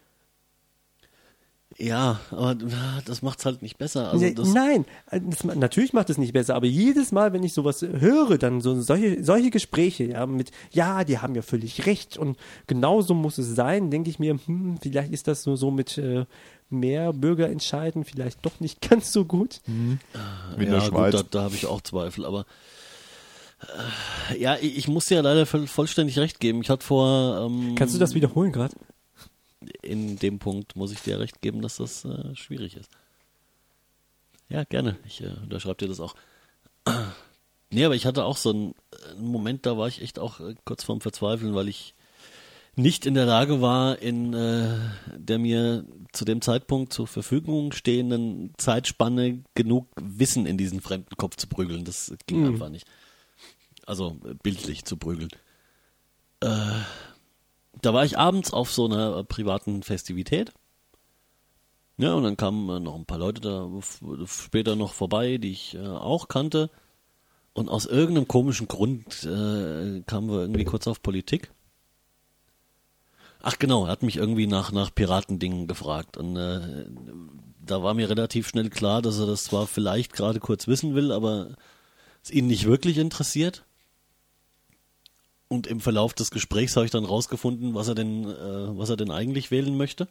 Ja, aber na, das macht's halt nicht besser. Also Ne- das, Nein, äh, das, ma- natürlich macht es nicht besser, aber jedes Mal, wenn ich sowas höre, dann so solche, solche Gespräche, ja, mit, ja, die haben ja völlig recht und genauso muss es sein, denke ich mir, hm, vielleicht ist das so, so mit äh, mehr Bürgerentscheiden vielleicht doch nicht ganz so gut. Wie in ja, der Schweiz. gut, da, da habe ich auch Zweifel, aber äh, ja, ich, ich muss dir ja leider voll, vollständig recht geben. Ich hatte vor ähm, Kannst du das wiederholen gerade? in dem Punkt muss ich dir recht geben, dass das äh, schwierig ist. Ja, gerne. Ich äh, unterschreibe dir das auch. Nee, aber ich hatte auch so einen, einen Moment, da war ich echt auch äh, kurz vorm Verzweifeln, weil ich nicht in der Lage war, in äh, der mir zu dem Zeitpunkt zur Verfügung stehenden Zeitspanne genug Wissen in diesen fremden Kopf zu prügeln. Das ging Mhm. einfach nicht. Also äh, bildlich zu prügeln. Äh, da war ich abends auf so einer äh, privaten Festivität. Ja, und dann kamen äh, noch ein paar Leute da f- später noch vorbei, die ich äh, auch kannte. Und aus irgendeinem komischen Grund äh, kamen wir irgendwie kurz auf Politik. Ach genau, er hat mich irgendwie nach, nach Piratendingen gefragt und äh, da war mir relativ schnell klar, dass er das zwar vielleicht gerade kurz wissen will, aber es ihn nicht wirklich interessiert. Und im Verlauf des Gesprächs habe ich dann rausgefunden, was er denn, äh, was er denn eigentlich wählen möchte.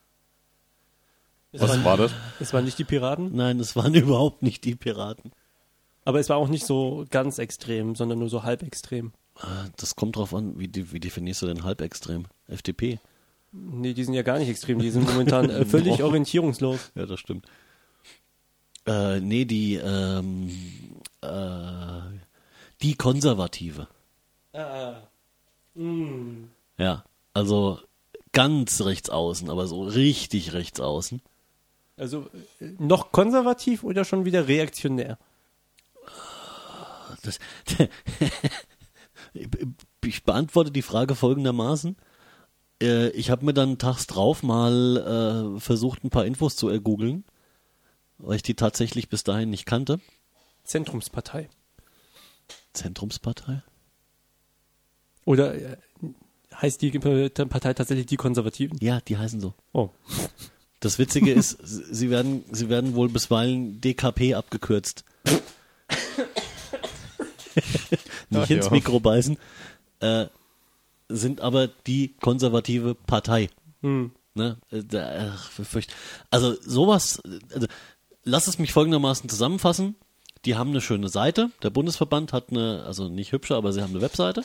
Es Was waren, war das? Es waren nicht die Piraten, Nein, es waren überhaupt nicht die Piraten. aber es war auch nicht so ganz extrem, sondern nur so halb extrem. Das kommt drauf an, wie, wie definierst du denn halbextrem? F D P? Nee, die sind ja gar nicht extrem, die sind momentan äh, völlig orientierungslos. Ja, das stimmt. Äh, nee, die, ähm, äh, die Konservative. Ah. Mm. Ja, also ganz rechts außen, aber so richtig rechts außen. Also äh, noch konservativ oder schon wieder reaktionär? Das, ich beantworte die Frage folgendermaßen. Äh, ich habe mir dann tags drauf mal äh, versucht, ein paar Infos zu ergoogeln, weil ich die tatsächlich bis dahin nicht kannte. Zentrumspartei. Zentrumspartei? Oder äh, heißt die Partei tatsächlich die Konservativen? Ja, die heißen so. Oh. Das Witzige ist, sie werden, sie werden wohl bisweilen D K P abgekürzt. Nicht Ach ins ja. Mikro beißen. Äh, sind aber die konservative Partei. Hm. Ne? Äh, da, ach, fürcht- Also sowas, also, lass es mich folgendermaßen zusammenfassen. Die haben eine schöne Seite. Der Bundesverband hat eine, also nicht hübsche, aber sie haben eine Webseite.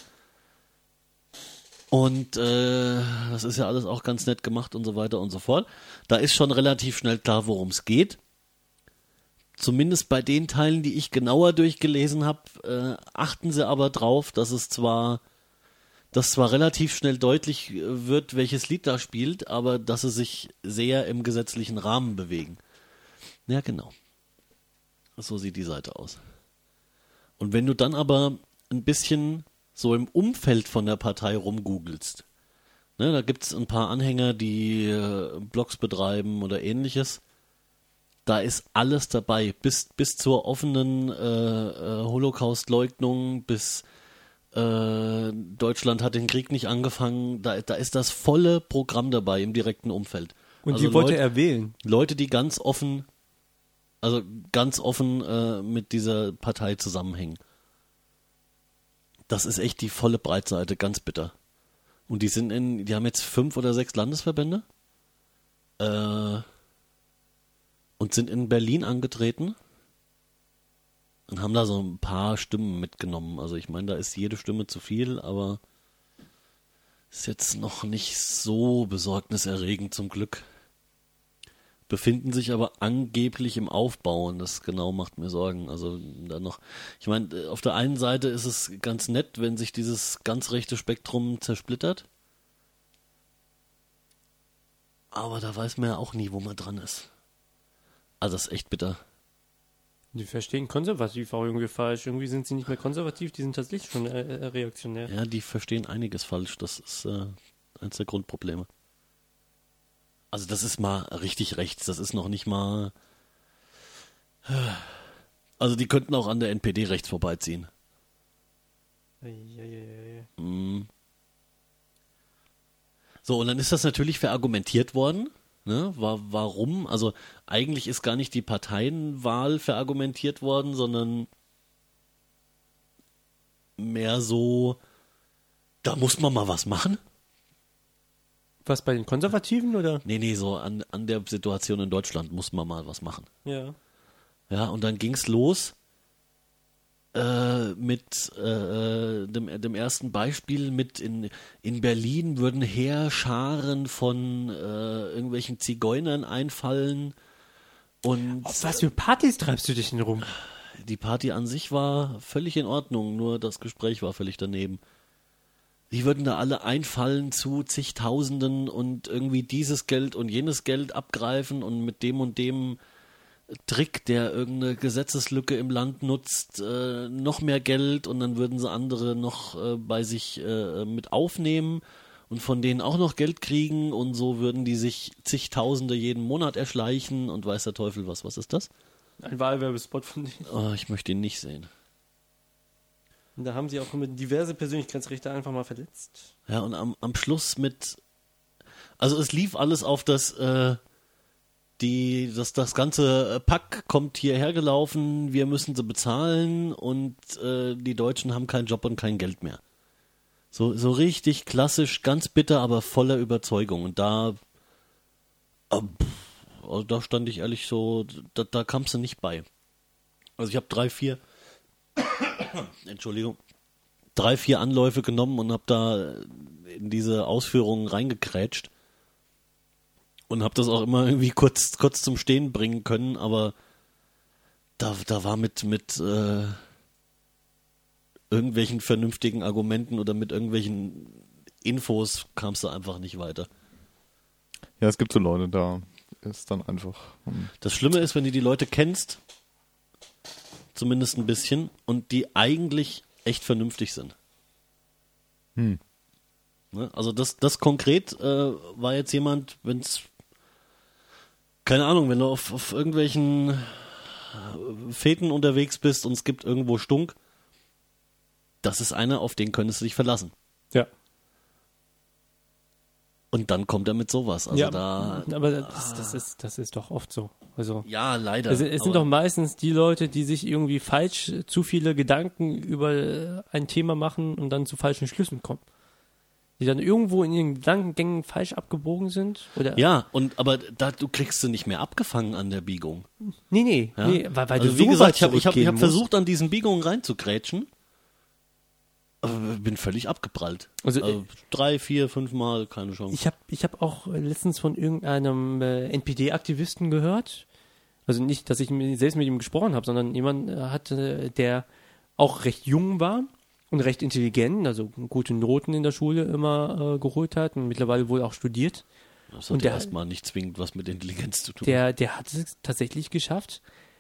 Und äh, das ist ja alles auch ganz nett gemacht und so weiter und so fort. Da ist schon relativ schnell klar, worum es geht. Zumindest bei den Teilen, die ich genauer durchgelesen habe, äh, achten sie aber drauf, dass es zwar, dass zwar relativ schnell deutlich wird, welches Lied da spielt, aber dass sie sich sehr im gesetzlichen Rahmen bewegen. Ja, genau. So sieht die Seite aus. Und wenn du dann aber ein bisschen so im Umfeld von der Partei rumgoogelst, ne, da gibt's ein paar Anhänger, die äh, Blogs betreiben oder ähnliches, da ist alles dabei, bis, bis zur offenen äh, äh, Holocaust-Leugnung, bis äh, Deutschland hat den Krieg nicht angefangen, da, da ist das volle Programm dabei im direkten Umfeld. Und Also die wollte Leute, er wählen. Leute, die ganz offen, also ganz offen äh, mit dieser Partei zusammenhängen. Das ist echt die volle Breitseite, ganz bitter. Und die sind in, die haben jetzt fünf oder sechs Landesverbände äh, und sind in Berlin angetreten und haben da so ein paar Stimmen mitgenommen. Also ich meine, da ist jede Stimme zu viel, aber ist jetzt noch nicht so besorgniserregend zum Glück. Befinden sich aber angeblich im Aufbau und das genau macht mir Sorgen. Also da noch, ich meine, auf der einen Seite ist es ganz nett, wenn sich dieses ganz rechte Spektrum zersplittert, aber da weiß man ja auch nie, wo man dran ist. Also das ist echt bitter. Die verstehen konservativ auch irgendwie falsch. Irgendwie sind sie nicht mehr konservativ, die sind tatsächlich schon äh, äh, reaktionär. Ja, die verstehen einiges falsch. Das ist äh, eins der Grundprobleme. Also das ist mal richtig rechts. Das ist noch nicht mal... Also die könnten auch an der N P D rechts vorbeiziehen. Eieieiei. Mhm. So, und dann ist das natürlich verargumentiert worden. Ne? War, warum? Also eigentlich ist gar nicht die Parteienwahl verargumentiert worden, sondern mehr so, da muss man mal was machen. Was, bei den Konservativen, oder? Nee, nee, so an, an der Situation in Deutschland muss man mal was machen. Ja. Ja, und dann ging's los äh, mit äh, dem, dem ersten Beispiel mit in, in Berlin würden Heerscharen von äh, irgendwelchen Zigeunern einfallen und Auf was für Partys treibst du dich denn rum? die Party an sich war völlig in Ordnung, nur das Gespräch war völlig daneben. Die würden da alle einfallen zu zigtausenden und irgendwie dieses Geld und jenes Geld abgreifen und mit dem und dem Trick, der irgendeine Gesetzeslücke im Land nutzt, äh, noch mehr Geld und dann würden sie andere noch äh, bei sich äh, mit aufnehmen und von denen auch noch Geld kriegen und so würden die sich zigtausende jeden Monat erschleichen und weiß der Teufel was. Was ist das? Ein Wahlwerbespot von denen. Oh, ich möchte ihn nicht sehen. Und da haben sie auch mit diverse Persönlichkeitsrechte einfach mal verletzt. Ja, und am, am Schluss mit Also es lief alles auf das, äh, die, das, das ganze Pack kommt hierher gelaufen, wir müssen sie bezahlen und äh, die Deutschen haben keinen Job und kein Geld mehr. So, so richtig klassisch, ganz bitter, aber voller Überzeugung. Und da, äh, pff, also da stand ich ehrlich so, da, da kamst du nicht bei. Also ich habe drei, vier, Entschuldigung, drei, vier Anläufe genommen und habe da in diese Ausführungen reingekrätscht. Und habe das auch immer irgendwie kurz, kurz zum Stehen bringen können, aber da, da war mit, mit äh, irgendwelchen vernünftigen Argumenten oder mit irgendwelchen Infos kamst du einfach nicht weiter. Ja, es gibt so Leute, da ist dann einfach... Hm. Das Schlimme ist, wenn du die Leute kennst, zumindest ein bisschen, und die eigentlich echt vernünftig sind. Hm. Ne? Also das, das konkret äh, war jetzt jemand, wenn es keine Ahnung, wenn du auf, auf irgendwelchen Feten unterwegs bist und es gibt irgendwo Stunk, das ist einer, auf den könntest du dich verlassen. Ja. Und dann kommt er mit sowas. Also ja, da, aber das, das, ist, das ist doch oft so. Also, ja, leider. es, es sind doch meistens die Leute, die sich irgendwie falsch zu viele Gedanken über ein Thema machen und dann zu falschen Schlüssen kommen. Die dann irgendwo in ihren Gedankengängen falsch abgebogen sind? Oder? Ja, und aber da du kriegst du nicht mehr abgefangen an der Biegung. Nee, nee, Ja? nee weil, weil Also du wie so gesagt, weit ich habe ich hab, ich hab zurückgehen versucht, an diesen Biegungen reinzugrätschen, aber bin völlig abgeprallt. Also, Also drei, vier, fünf Mal, keine Chance. Ich habe ich hab auch letztens von irgendeinem äh, N P D-Aktivisten gehört, also nicht, dass ich mit, selbst mit ihm gesprochen habe, sondern jemand äh, hatte, der auch recht jung war und recht intelligent, also gute Noten in der Schule immer äh, geholt hat und mittlerweile wohl auch studiert. Das hat und ja der- erstmal nicht zwingend was mit Intelligenz zu tun. Der, der hat es tatsächlich geschafft,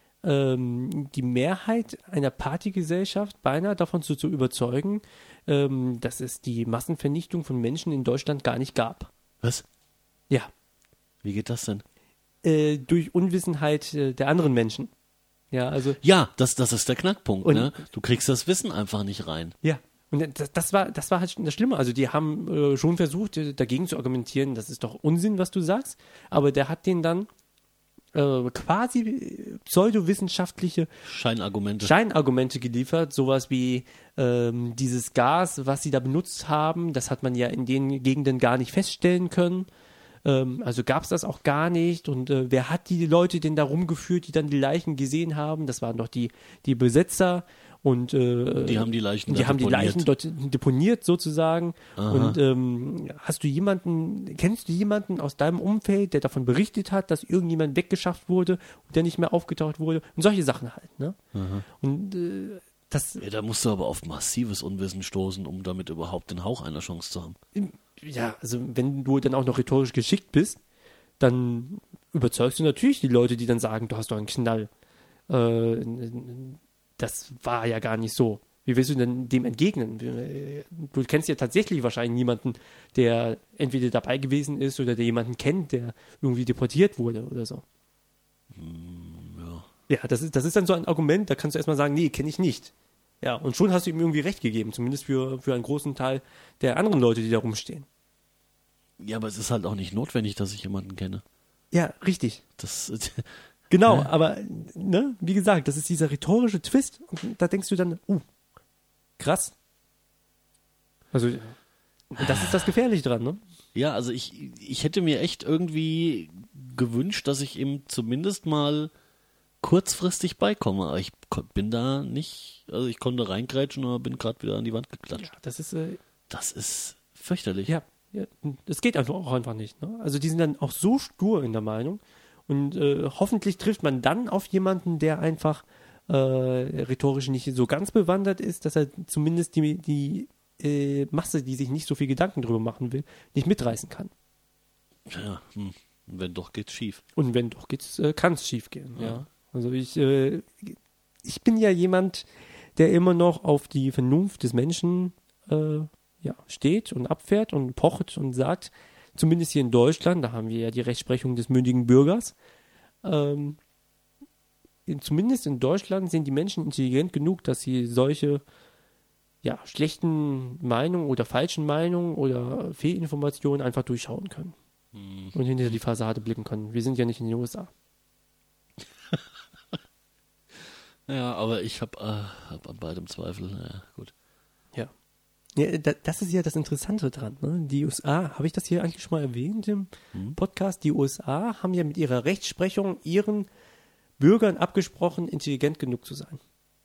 ähm, die Mehrheit einer Partygesellschaft beinahe davon zu, zu überzeugen, ähm, dass es die Massenvernichtung von Menschen in Deutschland gar nicht gab. Was? Ja. Wie geht das denn? Äh, durch Unwissenheit äh, der anderen Menschen. Ja, also, Ja, das, das ist der Knackpunkt. Und- Ne? Du kriegst das Wissen einfach nicht rein. ja. Und das, das war, das war halt das Schlimme. Also, die haben äh, schon versucht, äh, dagegen zu argumentieren, das ist doch Unsinn, was du sagst. Aber der hat den dann äh, quasi äh, pseudowissenschaftliche Scheinargumente. Scheinargumente geliefert, sowas wie ähm, dieses Gas, was sie da benutzt haben, das hat man ja in den Gegenden gar nicht feststellen können. Ähm, also gab es das auch gar nicht. Und äh, wer hat die Leute denn da rumgeführt, die dann die Leichen gesehen haben? Das waren doch die, die Besetzer. Und äh, Die haben die Leichen die da haben die deponiert. Leichen dort deponiert sozusagen. Aha. Und ähm, hast du jemanden, kennst du jemanden aus deinem Umfeld, der davon berichtet hat, dass irgendjemand weggeschafft wurde und der nicht mehr aufgetaucht wurde? Und solche Sachen halt, ne? Und äh, das, Ja, da musst du aber auf massives Unwissen stoßen, um damit überhaupt den Hauch einer Chance zu haben. ja, also wenn du dann auch noch rhetorisch geschickt bist, dann überzeugst du natürlich die Leute, die dann sagen, du hast doch einen Knall. Äh, das war ja gar nicht so. Wie willst du denn dem entgegnen? Du kennst ja tatsächlich wahrscheinlich niemanden, der entweder dabei gewesen ist oder der jemanden kennt, der irgendwie deportiert wurde oder so. Ja. Ja, das ist, das ist dann so ein Argument, da kannst du erstmal sagen, nee, kenne ich nicht. Ja, und schon hast du ihm irgendwie recht gegeben, zumindest für, für einen großen Teil der anderen Leute, die da rumstehen. Ja, aber es ist halt auch nicht notwendig, dass ich jemanden kenne. Ja, richtig. Das, Genau, Ja. aber ne, wie gesagt, das ist dieser rhetorische Twist und da denkst du dann, uh, krass. Also, und das ist das Gefährliche dran, ne? ja, also ich, ich hätte mir echt irgendwie gewünscht, dass ich ihm zumindest mal kurzfristig beikomme. Aber ich kon- bin da nicht, also ich konnte reingrätschen und bin gerade wieder an die Wand geklatscht. Das ist, äh, Das ist fürchterlich. ja, ja, das geht einfach auch einfach nicht, ne? Also die sind dann auch so stur in der Meinung und äh, hoffentlich trifft man dann auf jemanden, der einfach äh, rhetorisch nicht so ganz bewandert ist, dass er zumindest die, die äh, Masse, die sich nicht so viel Gedanken drüber machen will, nicht mitreißen kann. Ja, hm. Wenn doch, geht's schief. Und wenn doch, geht's, äh, kann es schief gehen. Ja. Also ich, äh, ich bin ja jemand, der immer noch auf die Vernunft des Menschen äh, ja, steht und abfährt und pocht und sagt, zumindest hier in Deutschland, da haben wir ja die Rechtsprechung des mündigen Bürgers, ähm, in, zumindest in Deutschland sind die Menschen intelligent genug, dass sie solche ja, schlechten Meinungen oder falschen Meinungen oder Fehlinformationen einfach durchschauen können. hm. und hinter die Fassade blicken können. Wir sind ja nicht in den U S A. Ja, aber ich habe äh, hab an beidem Zweifel. Ja, gut. Ja. Ja, da, das ist ja das Interessante dran. Ne? Die U S A, habe ich das hier eigentlich schon mal erwähnt im hm. Podcast? Die U S A haben ja mit ihrer Rechtsprechung ihren Bürgern abgesprochen, intelligent genug zu sein.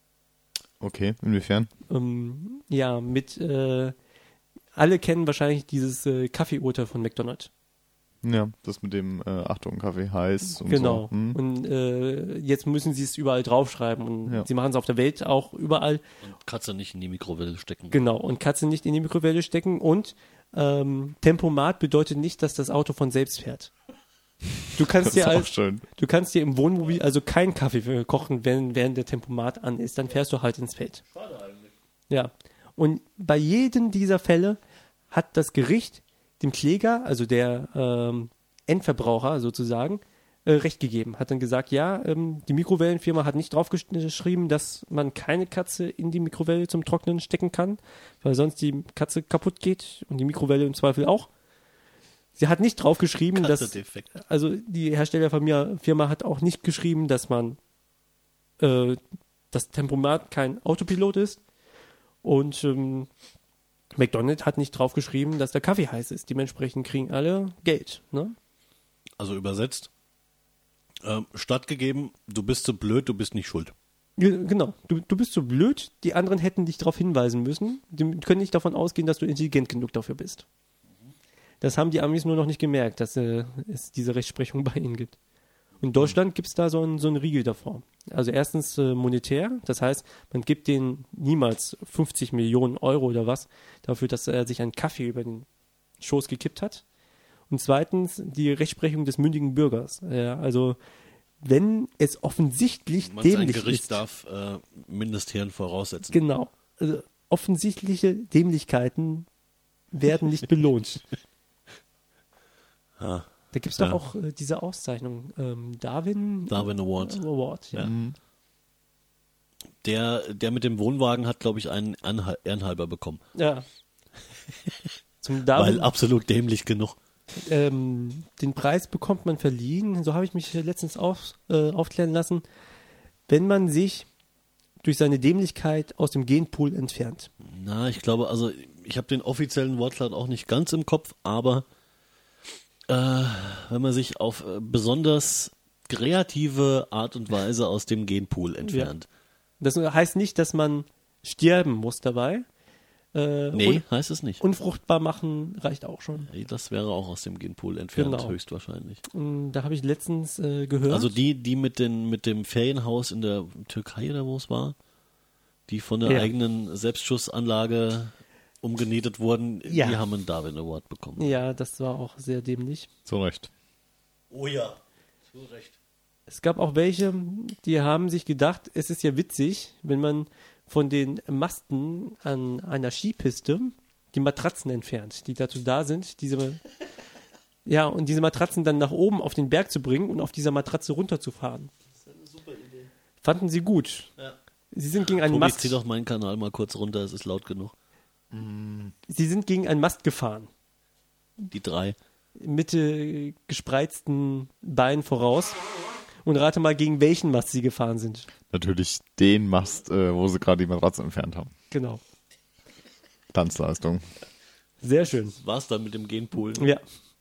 Okay, inwiefern? Ähm, ja, mit äh, alle kennen wahrscheinlich dieses äh, Kaffeeurteil von McDonald's. Ja, das mit dem, äh, Achtung, Kaffee heiß und genau. so. Hm. Und äh, jetzt müssen sie es überall draufschreiben. Und Ja. sie machen es auf der Welt auch überall. Und Katze nicht in die Mikrowelle stecken. Genau. Und Katze nicht in die Mikrowelle stecken. Und ähm, Tempomat bedeutet nicht, dass das Auto von selbst fährt. Du kannst Das dir ist auch als, schön. du kannst dir im Wohnmobil also keinen Kaffee kochen, wenn, während der Tempomat an ist. Dann fährst du halt ins Feld. Schade eigentlich. Ja. Und bei jedem dieser Fälle hat das Gericht dem Kläger, also der ähm, Endverbraucher sozusagen, äh, Recht gegeben. Hat dann gesagt, ja, ähm, die Mikrowellenfirma hat nicht draufgeschrieben, dass man keine Katze in die Mikrowelle zum Trocknen stecken kann, weil sonst die Katze kaputt geht und die Mikrowelle im Zweifel auch. Sie hat nicht draufgeschrieben, dass, Katze-Defekt. also die Herstellerfirma hat auch nicht geschrieben, dass man äh, das Tempomat kein Autopilot ist. Und ähm, McDonald's hat nicht draufgeschrieben, dass der Kaffee heiß ist. Dementsprechend kriegen alle Geld. Ne? Also übersetzt, ähm, stattgegeben, du bist so blöd, du bist nicht schuld. Ge- Genau. Du, du bist so blöd, die anderen hätten dich darauf hinweisen müssen. Die können nicht davon ausgehen, dass du intelligent genug dafür bist. Das haben die Amis nur noch nicht gemerkt, dass äh, es diese Rechtsprechung bei ihnen gibt. In Deutschland gibt es da so einen so einen Riegel davor. Also erstens äh, monetär, das heißt, man gibt denen niemals fünfzig Millionen Euro oder was dafür, dass er sich einen Kaffee über den Schoß gekippt hat. Und zweitens die Rechtsprechung des mündigen Bürgers. Ja, also wenn es offensichtlich Meinst, ein dämlich Gericht ist. darf äh, Mindesthirn voraussetzen. Genau. Also offensichtliche Dämlichkeiten werden nicht belohnt. Ah, Da gibt es Ja. doch auch äh, diese Auszeichnung, ähm, Darwin, Darwin Award. Award. Ja. Ja. Der, der mit dem Wohnwagen hat, glaube ich, einen Anhal- Ehrenhalber bekommen. ja. Zum Weil Darwin, absolut dämlich genug. ähm, den Preis bekommt man verliehen, so habe ich mich letztens auf, äh, aufklären lassen, wenn man sich durch seine Dämlichkeit aus dem Genpool entfernt. Na, ich glaube, also ich habe den offiziellen Wortlaut auch nicht ganz im Kopf, aber äh, wenn man sich auf äh, besonders kreative Art und Weise aus dem Genpool entfernt. Das heißt nicht, dass man sterben muss dabei. Äh, Nee, un heißt es nicht. unfruchtbar machen reicht auch schon. Nee, das wäre auch aus dem Genpool entfernt, Genau. höchstwahrscheinlich. Und da habe ich letztens äh, gehört. Also die, die mit, den, mit dem Ferienhaus in der Türkei oder wo es war, die von der Ja. eigenen Selbstschussanlage umgenietet wurden, Ja. die haben einen Darwin Award bekommen. Ja, das war auch sehr dämlich. Zu Recht. Oh ja, zu Recht. Es gab auch welche, die haben sich gedacht, es ist ja witzig, wenn man von den Masten an einer Skipiste die Matratzen entfernt, die dazu da sind, diese ja, und diese Matratzen dann nach oben auf den Berg zu bringen und auf dieser Matratze runterzufahren. Das ist eine super Idee. Fanden sie gut. Ja. Sie sind gegen einen Tobi, Mast, zieh doch meinen Kanal mal kurz runter, es ist laut genug. sie sind gegen einen Mast gefahren. Die drei. Mit äh, gespreizten Beinen voraus. Und rate mal, gegen welchen Mast sie gefahren sind. Natürlich den Mast, äh, wo sie gerade die Matratze entfernt haben. Genau. Tanzleistung. Sehr schön. War's dann mit dem Genpool? Ja.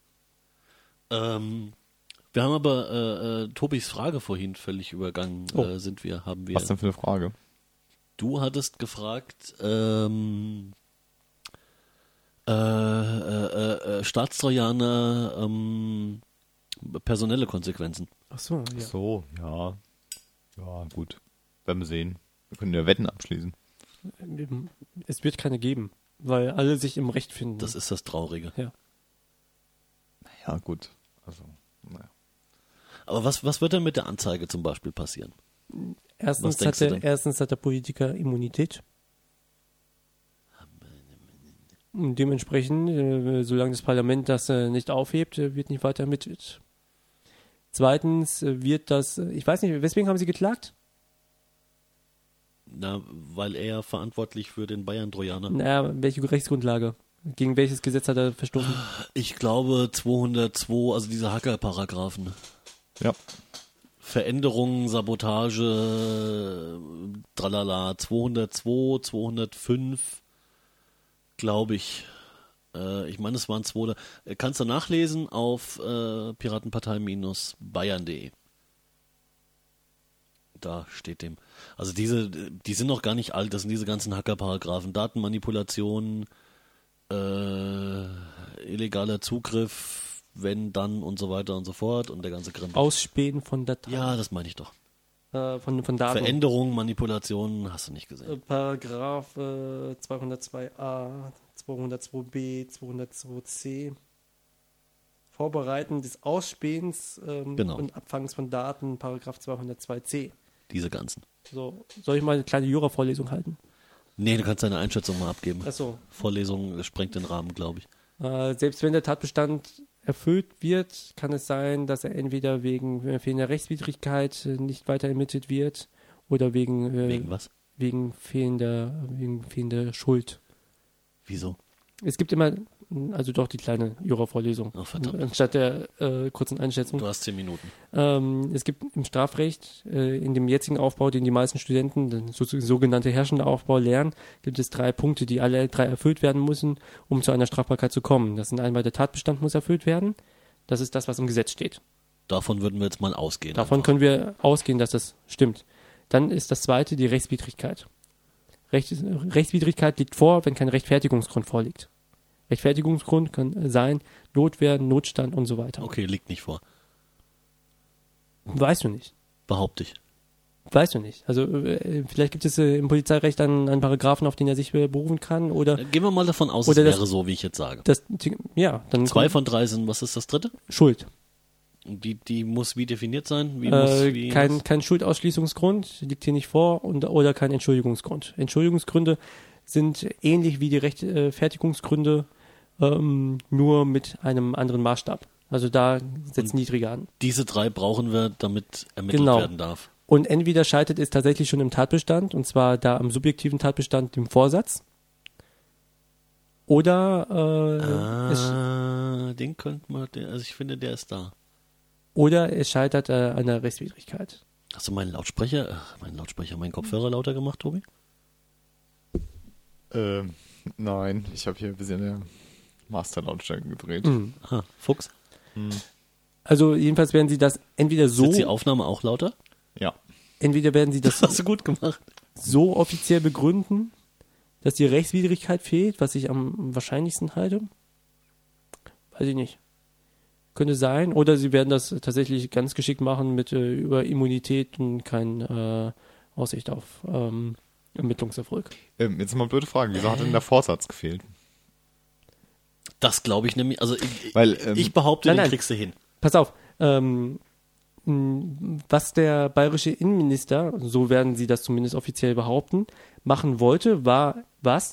Ähm, wir haben aber äh, äh, Tobis Frage vorhin völlig übergangen. Oh. Äh, sind wir, haben wir. Was denn für eine Frage? Du hattest gefragt, ähm, äh, äh, äh, Staatstrojaner, ähm, personelle Konsequenzen. Ach so, ja. So, ja. Ja, gut. Werden wir sehen. Wir können ja Wetten abschließen. Es wird keine geben, weil alle sich im Recht finden. Das ist das Traurige. ja. Ja, gut. Also, naja. Aber was, was wird denn mit der Anzeige zum Beispiel passieren? Erstens denkst hat, du der, denn? erstens hat der Politiker Immunität. Und dementsprechend, äh, solange das Parlament das äh, nicht aufhebt, äh, wird nicht weiter ermittelt. Zweitens äh, wird das, äh, ich weiß nicht, weswegen haben Sie geklagt? Na, weil er ja verantwortlich für den Bayern-Trojaner. Na, welche Rechtsgrundlage? Gegen welches Gesetz hat er verstoßen? Ich glaube zweihundertzwei, also diese Hacker-Paragraphen. Ja. Veränderungen, Sabotage, tralala, zweihundertzwei, zweihundertfünf, glaube ich. Äh, ich meine, es waren zwei. Kannst du nachlesen auf äh, piratenpartei-bayern punkt de. Da steht dem. Also diese, die sind noch gar nicht alt, das sind diese ganzen Hacker-Paragraphen, Datenmanipulation, äh, illegaler Zugriff, wenn, dann und so weiter und so fort und der ganze Krempel. Ausspähen von Dateien. Ja, das meine ich doch. Äh, von, von Daten. Veränderungen, Manipulationen, hast du nicht Äh, gesehen. Paragraph äh, zweihundertzwei a, zweihundertzwei b, zweihundertzwei c. Vorbereiten des Ausspähens ähm, Genau. und Abfangs von Daten, Paragraph zweihundertzwei c. Diese ganzen. So, soll ich mal eine kleine Jura-Vorlesung halten? Nee, du kannst deine Einschätzung mal abgeben. Achso. Vorlesung sprengt den Rahmen, glaube ich. Äh, selbst wenn der Tatbestand erfüllt wird, kann es sein, dass er entweder wegen fehlender Rechtswidrigkeit äh, nicht weiter ermittelt wird oder wegen, äh, Wegen was? wegen fehlender, wegen fehlender Schuld. Wieso? Es gibt immer, also doch die kleine Jura-Vorlesung, Oh, verdammt. anstatt der äh, kurzen Einschätzung. Du hast zehn Minuten. Ähm, es gibt im Strafrecht, äh, in dem jetzigen Aufbau, den die meisten Studenten, der so, sogenannte herrschende Aufbau lernen, gibt es drei Punkte, die alle drei erfüllt werden müssen, um zu einer Strafbarkeit zu kommen. Das sind einmal der Tatbestand muss erfüllt werden. Das ist das, was im Gesetz steht. Davon würden wir jetzt mal ausgehen. Davon einfach. können wir ausgehen, dass das stimmt. Dann ist das zweite die Rechtswidrigkeit. Recht, Rechtswidrigkeit liegt vor, wenn kein Rechtfertigungsgrund vorliegt. Rechtfertigungsgrund kann sein Notwehr, Notstand und so weiter. Okay, liegt nicht vor. Weißt du nicht. Behaupte ich. Weißt du nicht. Also äh, vielleicht gibt es äh, im Polizeirecht einen, einen Paragraphen, auf den er sich äh, berufen kann oder Dann gehen wir mal davon aus, Oder es das- wäre so, wie ich jetzt sage. das, ja, dann Zwei kommt von drei sind, was ist das dritte? Schuld. Die, die muss wie definiert sein? Wie muss, Äh, wie kein, kein Schuldausschließungsgrund liegt hier nicht vor und, oder kein Entschuldigungsgrund. Entschuldigungsgründe sind ähnlich wie die Rechtfertigungsgründe, ähm, nur mit einem anderen Maßstab. Also da setzt niedriger an. Diese drei brauchen wir, damit ermittelt Genau. werden darf. Und entweder scheitert es tatsächlich schon im Tatbestand, und zwar da am subjektiven Tatbestand, dem Vorsatz, oder äh, es, Ah, den könnte man, den, also ich finde, der ist da. oder es scheitert äh, an der Rechtswidrigkeit. Hast du meinen Lautsprecher, ach, meinen Lautsprecher, meinen Kopfhörer lauter gemacht, Tobi? Ähm, nein, ich habe hier ein bisschen der Master-Lautstärke gedreht. Mhm. Aha, Fuchs. Also jedenfalls werden sie das entweder Ist so, jetzt die Aufnahme auch lauter? Ja. entweder werden sie das Hast du gut gemacht. so offiziell begründen, dass die Rechtswidrigkeit fehlt, was ich am wahrscheinlichsten halte. Weiß ich nicht. Könnte sein. Oder sie werden das tatsächlich ganz geschickt machen mit äh, über Immunität und keine äh, Aussicht auf ähm, Ermittlungserfolg. Ähm, jetzt mal eine blöde Frage. Wieso hat denn der Vorsatz gefehlt? Das glaube ich nämlich, also ich, Weil, ähm, ich behaupte, nein, den nein. kriegst du hin. Pass auf, ähm, mh, was der bayerische Innenminister, so werden sie das zumindest offiziell behaupten, machen wollte, war was?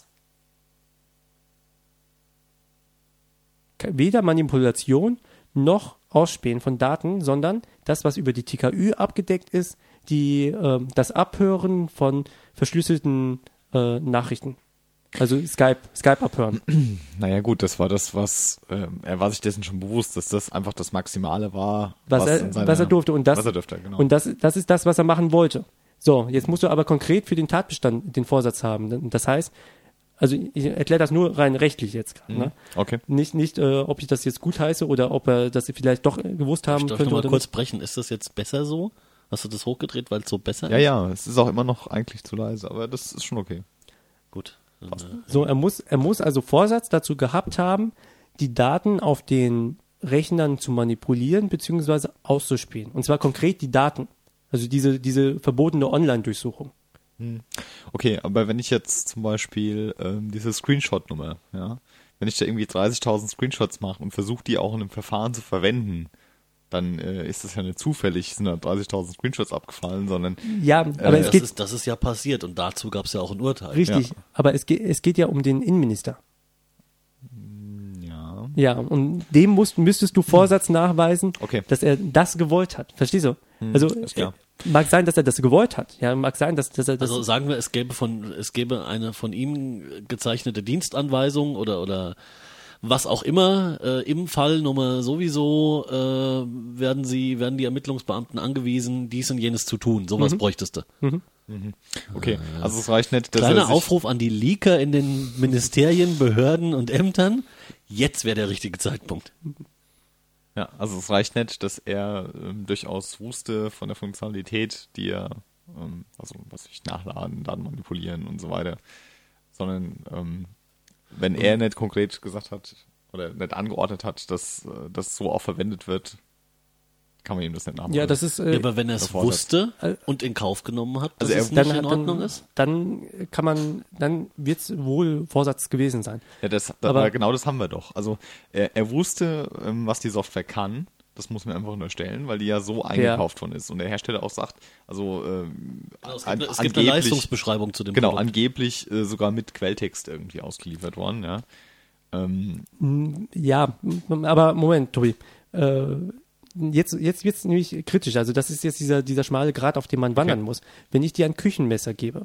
Ke- Weder Manipulation noch Ausspähen von Daten, sondern das, was über die T K Ü abgedeckt ist, die, ähm, das Abhören von verschlüsselten äh, Nachrichten. Also Skype, Skype abhören. Naja gut, das war das, was, ähm, er war sich dessen schon bewusst, dass das einfach das Maximale war, Was, er, in seiner- was er durfte. Und das, was er durfte, genau. und das, das ist das, was er machen wollte. So, jetzt musst du aber konkret für den Tatbestand den Vorsatz haben. Das heißt, also ich erkläre das nur rein rechtlich jetzt. Mhm. Ne? Okay. Nicht, nicht äh, ob ich das jetzt gut heiße oder ob er das vielleicht doch äh, gewusst haben Ich darf könnte. noch mal Oder kurz nicht. brechen. Ist das jetzt besser so? Hast du das hochgedreht, weil es so besser Ja, ist? ja, es ist auch immer noch eigentlich zu leise, aber das ist schon okay. Gut. Dann, äh, So, er muss, er muss also Vorsatz dazu gehabt haben, die Daten auf den Rechnern zu manipulieren bzw. auszuspielen. Und zwar konkret die Daten. Also diese, diese verbotene Online-Durchsuchung. Okay, aber wenn ich jetzt zum Beispiel ähm, diese Screenshot-Nummer, ja, wenn ich da irgendwie dreißigtausend Screenshots mache und versuche, die auch in einem Verfahren zu verwenden, dann äh, ist das ja nicht zufällig, sind da dreißigtausend Screenshots abgefallen, sondern Ja, aber Äh, es das, geht ist, das ist ja passiert und dazu gab es ja auch ein Urteil. richtig, ja. aber es geht, es geht ja um den Innenminister. ja, Ja, und dem musst, müsstest du Vorsatz nachweisen, Okay. dass er das gewollt hat. Verstehst du? Also ist klar. Mag sein, dass er das gewollt hat. Ja, mag sein, dass, dass er das. Also sagen wir, es gäbe von, es gäbe eine von ihm gezeichnete Dienstanweisung oder oder was auch immer. Äh, Im Fall Nummer sowieso äh, werden sie, werden die Ermittlungsbeamten angewiesen, dies und jenes zu tun. Sowas Mhm. bräuchtest du. Okay, also es reicht nicht, dass Kleiner er sich, Aufruf an die Leaker in den Ministerien, Behörden und Ämtern. Jetzt wäre der richtige Zeitpunkt. ja, also es reicht nicht, dass er ähm, durchaus wusste von der Funktionalität, die er, ähm, also was ich nachladen, Daten manipulieren und so weiter, sondern ähm, wenn er nicht konkret gesagt hat oder nicht angeordnet hat, dass äh, das so auch verwendet wird, kann man ihm das nicht nachmachen. Ja, das ist. Äh, Ja, aber wenn er es Erfordert. wusste Äh, und in Kauf genommen hat, dass Also er- es nicht dann, in Ordnung dann, ist. dann kann man, dann wird es wohl Vorsatz gewesen sein. Ja, das, da, Aber- aber genau das haben wir doch. Also er, er wusste, ähm, was die Software kann. Das muss man einfach unterstellen, weil die ja so eingekauft worden ist. Und der Hersteller auch sagt, also ähm, Genau, es an- gibt, es gibt eine angeblich- Leistungsbeschreibung zu dem Genau, Produkt. angeblich äh, sogar mit Quelltext irgendwie ausgeliefert worden, ja. Ähm, Ja, m- aber Moment, Tobi. Äh, jetzt jetzt wird es nämlich kritisch. Also das ist jetzt dieser, dieser schmale Grat, auf dem man wandern Okay. muss. Wenn ich dir ein Küchenmesser gebe,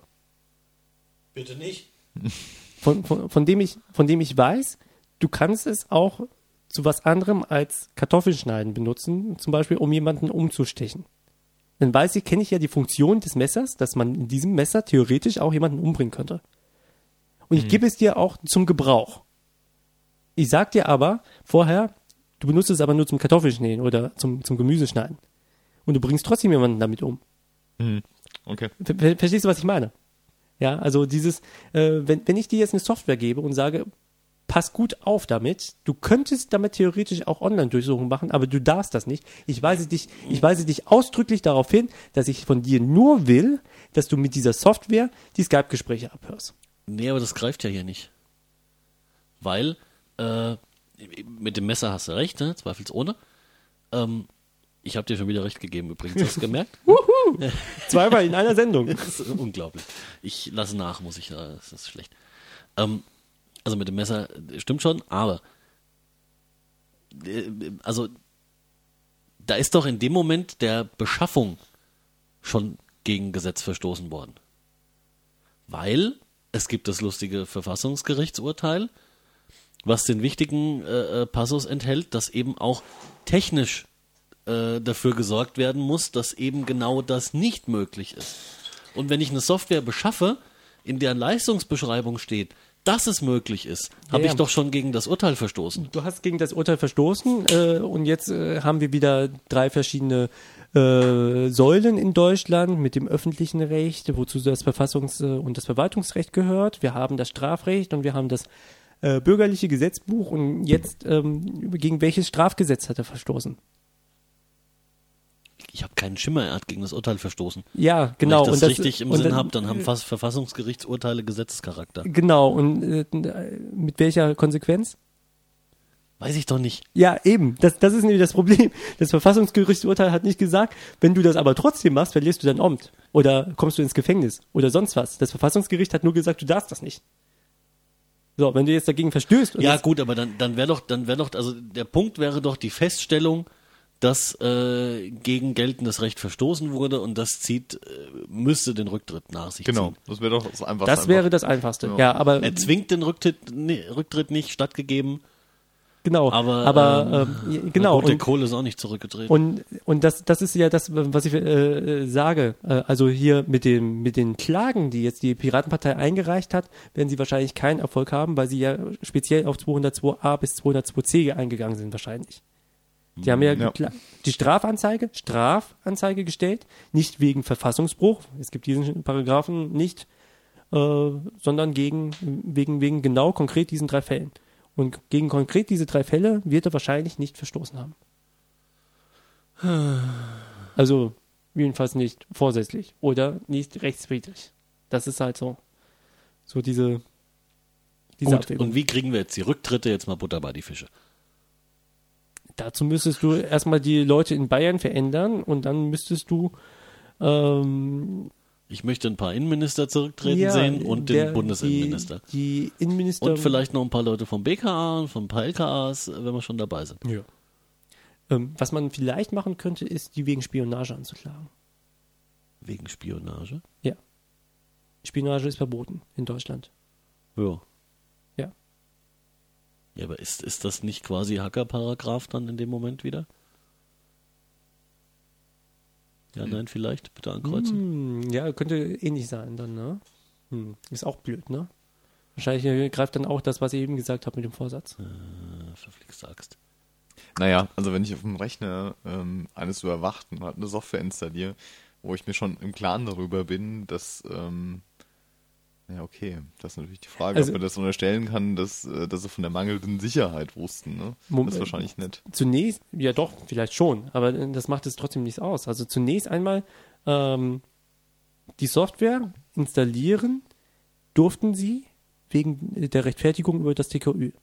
Bitte nicht. von, von, von, dem ich, von dem ich weiß, du kannst es auch zu was anderem als Kartoffelschneiden benutzen, zum Beispiel um jemanden umzustechen. Dann weiß ich, kenne ich ja die Funktion des Messers, dass man in diesem Messer theoretisch auch jemanden umbringen könnte. Und ich gebe es dir auch zum Gebrauch. Ich sag dir aber vorher, du benutzt es aber nur zum Kartoffelschneiden oder zum, zum Gemüseschneiden. Und du bringst trotzdem jemanden damit um. okay. Ver ver verstehst du, was ich meine? Ja, also dieses, äh, wenn, wenn ich dir jetzt eine Software gebe und sage, pass gut auf damit, du könntest damit theoretisch auch Online-Durchsuchungen machen, aber du darfst das nicht. Ich weise dich, ich weise dich ausdrücklich darauf hin, dass ich von dir nur will, dass du mit dieser Software die Skype-Gespräche abhörst. Nee, aber das greift ja hier nicht. Weil, äh, mit dem Messer hast du recht, ne? Zweifelsohne. Ähm, ich habe dir schon wieder recht gegeben übrigens, hast du gemerkt? Zweimal in einer Sendung. Das ist unglaublich. Ich lasse nach, muss ich sagen, das ist schlecht. Ähm, also mit dem Messer äh, stimmt schon, aber äh, also da ist doch in dem Moment der Beschaffung schon gegen Gesetz verstoßen worden. Weil es gibt das lustige Verfassungsgerichtsurteil, was den wichtigen äh, Passus enthält, dass eben auch technisch äh, dafür gesorgt werden muss, dass eben genau das nicht möglich ist. Und wenn ich eine Software beschaffe, in deren Leistungsbeschreibung steht, dass es möglich ist, habe Ja, ich ja. doch schon gegen das Urteil verstoßen. Du hast gegen das Urteil verstoßen äh, und jetzt äh, haben wir wieder drei verschiedene äh, Säulen in Deutschland mit dem öffentlichen Recht, wozu das Verfassungs- äh, und das Verwaltungsrecht gehört. Wir haben das Strafrecht und wir haben das äh, bürgerliche Gesetzbuch und jetzt ähm, gegen welches Strafgesetz hat er verstoßen? Ich habe keinen Schimmer, er hat gegen das Urteil verstoßen. Ja, genau. Wenn ich das und richtig im und Sinn dann- habe, dann haben fast Verfassungsgerichtsurteile Gesetzescharakter. Genau, und äh, mit welcher Konsequenz? Weiß ich doch nicht. Ja, eben. Das, das ist nämlich das Problem. Das Verfassungsgerichtsurteil hat nicht gesagt, wenn du das aber trotzdem machst, verlierst du dein Amt. Oder kommst du ins Gefängnis. Oder sonst was. Das Verfassungsgericht hat nur gesagt, du darfst das nicht. So, wenn du jetzt dagegen verstößt. und Ja jetzt- gut, aber dann, dann wäre doch, dann wäre doch, also der Punkt wäre doch die Feststellung, dass äh, gegen geltendes Recht verstoßen wurde und das zieht, äh, müsste den Rücktritt nach sich Genau, ziehen. das wäre doch das Einfachste. Das wäre einfach. das Einfachste. Ja, Ja. aber Er zwingt den Rücktritt, nee, Rücktritt nicht stattgegeben, genau. aber, aber ähm, ähm, genau. na gut, der Und, Kohl ist auch nicht zurückgetreten. und und das das ist ja das, was ich äh, sage. Äh, also hier mit dem mit den Klagen, die jetzt die Piratenpartei eingereicht hat, werden sie wahrscheinlich keinen Erfolg haben, weil sie ja speziell auf zweihundertzwei a bis zweihundertzwei c eingegangen sind wahrscheinlich. Die haben ja, Ja. gekla- die Strafanzeige, Strafanzeige gestellt, nicht wegen Verfassungsbruch, es gibt diesen Paragraphen nicht, äh, sondern gegen, wegen, wegen genau konkret diesen drei Fällen. Und gegen konkret diese drei Fälle wird er wahrscheinlich nicht verstoßen haben. Also jedenfalls nicht vorsätzlich oder nicht rechtswidrig. Das ist halt so, so diese, diese Gut, Abwägung. und wie kriegen wir jetzt die Rücktritte? Jetzt mal Butter bei die Fische. Dazu müsstest du erstmal die Leute in Bayern verändern und dann müsstest du ähm, Ich möchte ein paar Innenminister zurücktreten ja, sehen und den der- Bundesinnenminister. Die, die Innenminister. Und vielleicht noch ein paar Leute vom B K A und von ein paar L K As, wenn wir schon dabei sind. Ja. Ähm, was man vielleicht machen könnte, ist, die wegen Spionage anzuklagen. Wegen Spionage? Spionage ist verboten in Deutschland. Ja. Ja. Ja, aber ist, ist das nicht quasi Hacker-Paragraph dann in dem Moment wieder? Ja, nein, vielleicht. Bitte ankreuzen. Hm, ja, könnte ähnlich sein dann, ne? Hm, ist auch blöd, ne? Wahrscheinlich äh, greift dann auch das, was ich eben gesagt habe mit dem Vorsatz. Äh, verflixt Axt. Naja, also wenn ich auf dem Rechner ähm, eines Überwachten halt eine Software installiere, wo ich mir schon im Klaren darüber bin, dass, ähm, ja okay, das ist natürlich die Frage, Also- ob man das unterstellen kann, dass, äh, dass sie von der mangelnden Sicherheit wussten, ne? Moment. Das ist wahrscheinlich nicht. Zunächst, ja doch, vielleicht schon, aber äh, das macht es trotzdem nichts aus. Also zunächst einmal ähm, die Software installieren durften sie wegen der Rechtfertigung über das T K Ü.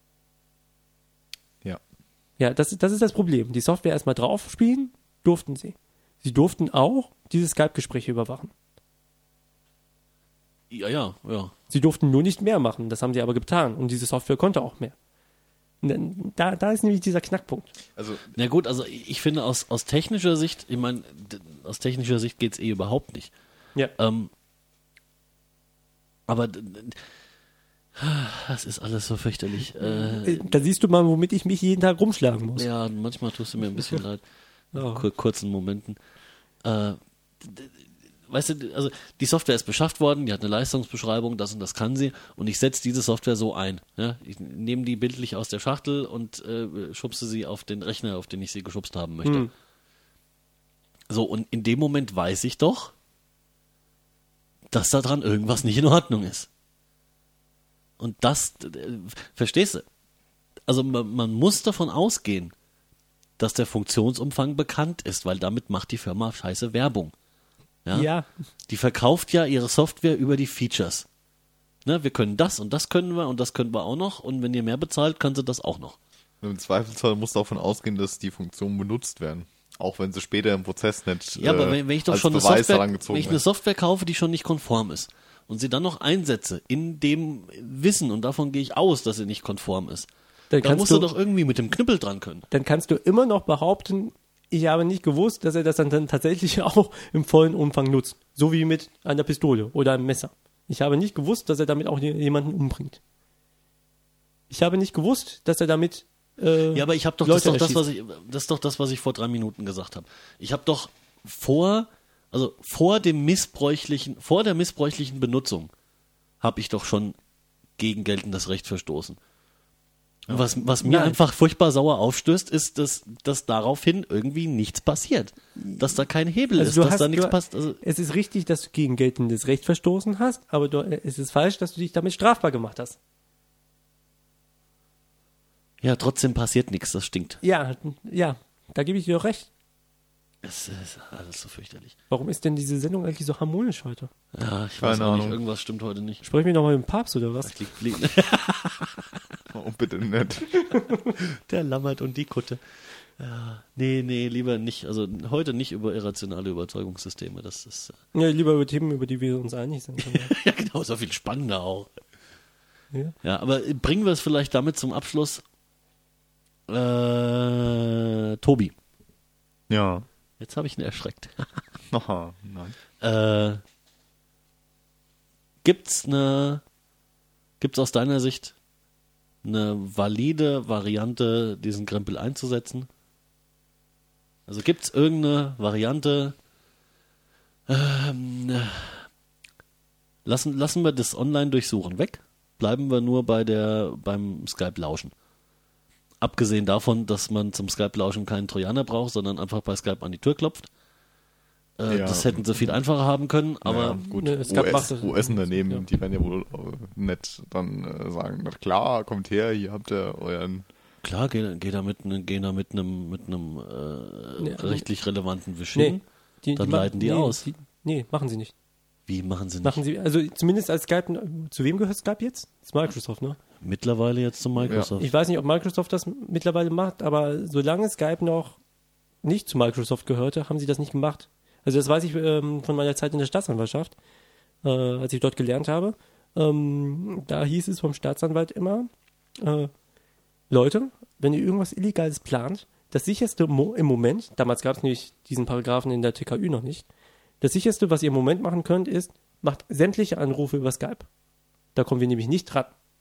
Ja. Ja, das, ist- das ist das Problem. Die Software erstmal drauf spielen, durften sie. Sie durften auch diese Skype-Gespräche überwachen. Ja, ja, ja. Sie durften nur nicht mehr machen, das haben sie aber getan und diese Software konnte auch mehr. Da, da ist nämlich dieser Knackpunkt. Also, Na gut, also ich finde aus, aus technischer Sicht, ich meine, d- aus technischer Sicht geht's eh überhaupt nicht. Ja. Ähm, aber d- d- das ist alles so fürchterlich. Äh, Da siehst du mal, womit ich mich jeden Tag rumschlagen muss. ja, manchmal tust du mir ein bisschen leid. Ja. Kur kurzen Momenten. Äh, d- d- weißt du, also die Software ist beschafft worden, die hat eine Leistungsbeschreibung, das und das kann sie und ich setze diese Software so ein. Ja? Ich nehme die bildlich aus der Schachtel und äh, schubse sie auf den Rechner, auf den ich sie geschubst haben möchte. Hm. So, und in dem Moment weiß ich doch, dass da dran irgendwas nicht in Ordnung ist. Und das, äh, verstehst du? Also man, man muss davon ausgehen, dass der Funktionsumfang bekannt ist, weil damit macht die Firma scheiße Werbung. Ja? Ja. Die verkauft ja ihre Software über die Features. Ne, wir können das und das können wir und das können wir auch noch und wenn ihr mehr bezahlt, kann sie das auch noch. im Zweifelsfall musst du davon ausgehen, dass die Funktionen benutzt werden. Auch wenn sie später im Prozess nicht Ja, aber äh, wenn, wenn ich doch als schon eine Beweis Software, herangezogen wenn ich eine werden. Software kaufe, die schon nicht konform ist und sie dann noch einsetze in dem Wissen und davon gehe ich aus, dass sie nicht konform ist, Dann da kannst musst du du- doch irgendwie mit dem Knüppel dran können. Dann kannst du immer noch behaupten, ich habe nicht gewusst, dass er das dann, dann tatsächlich auch im vollen Umfang nutzt. So wie mit einer Pistole oder einem Messer. Ich habe nicht gewusst, dass er damit auch jemanden umbringt. Ich habe nicht gewusst, dass er damit äh, Ja, aber ich habe doch, Leute das, ist doch das, was erschießt. ich, das ist doch das, was ich vor drei Minuten gesagt habe. Ich habe doch vor, also vor dem missbräuchlichen, vor der missbräuchlichen Benutzung habe ich doch schon gegen geltendes Recht verstoßen. Und Was, was mir Nein. einfach furchtbar sauer aufstößt, ist, dass, dass daraufhin irgendwie nichts passiert. Dass da kein Hebel Also ist, du dass hast, da nichts du, passt. Also, es ist richtig, dass du gegen geltendes Recht verstoßen hast, aber du, es ist falsch, dass du dich damit strafbar gemacht hast. ja, trotzdem passiert nichts, das stinkt. Ja, ja, da gebe ich dir doch recht. Es ist alles so fürchterlich. Warum ist denn diese Sendung eigentlich so harmonisch heute? Ja, ich weiß Keine auch nicht, Ahnung. irgendwas stimmt heute nicht. Sprechen wir nochmal mit dem Papst oder was? Das liegt, liegt, Oh, bitte nicht. der Lammert und die Kutte. Ja, nee, nee, lieber nicht. Also heute nicht über irrationale Überzeugungssysteme. Das ist äh, Ja, lieber über Themen, über die wir uns einig sind. ja genau so viel spannender auch. Ja. Ja, aber bringen wir es vielleicht damit zum Abschluss. Äh, Tobi, Ja. jetzt habe ich ihn erschreckt. Aha, nein. äh, gibt's eine, gibt's aus deiner Sicht eine valide Variante, diesen Krempel einzusetzen? Also gibt's irgendeine Variante? Ähm, lassen, lassen wir das Online-Durchsuchen weg? Bleiben wir nur bei der, beim Skype-Lauschen? Abgesehen davon, dass man zum Skype-Lauschen keinen Trojaner braucht, sondern einfach bei Skype an die Tür klopft. Äh, Ja. Das hätten sie viel einfacher haben können, aber ja, gut, ne, es gab- macht U S, das- U S-Unternehmen, ja. die werden ja wohl äh, nett dann äh, sagen, na klar, kommt her, hier habt ihr euren... klar, geh, geh da mit, ne- geh da mit einem mit einem äh, Nee, rechtlich relevanten Wisch Nee, hin. die, Dann ma- leiten die nee, aus. Die, nee, machen sie nicht. Wie machen sie nicht? Machen sie, also zumindest als Skype, zu wem gehört Skype jetzt? Das ist Microsoft, ne? Mittlerweile jetzt zu Microsoft. Ich weiß nicht, ob Microsoft das mittlerweile macht, aber solange Skype noch nicht zu Microsoft gehörte, haben sie das nicht gemacht. Also das weiß ich ähm, von meiner Zeit in der Staatsanwaltschaft, äh, als ich dort gelernt habe. Ähm, da hieß es vom Staatsanwalt immer, äh, Leute, wenn ihr irgendwas Illegales plant, das sicherste Mo- im Moment, damals gab es nämlich diesen Paragraphen in der T K Ü noch nicht, Das sicherste, was ihr im Moment machen könnt, ist, macht sämtliche Anrufe über Skype. Da kommen wir nämlich nicht dran.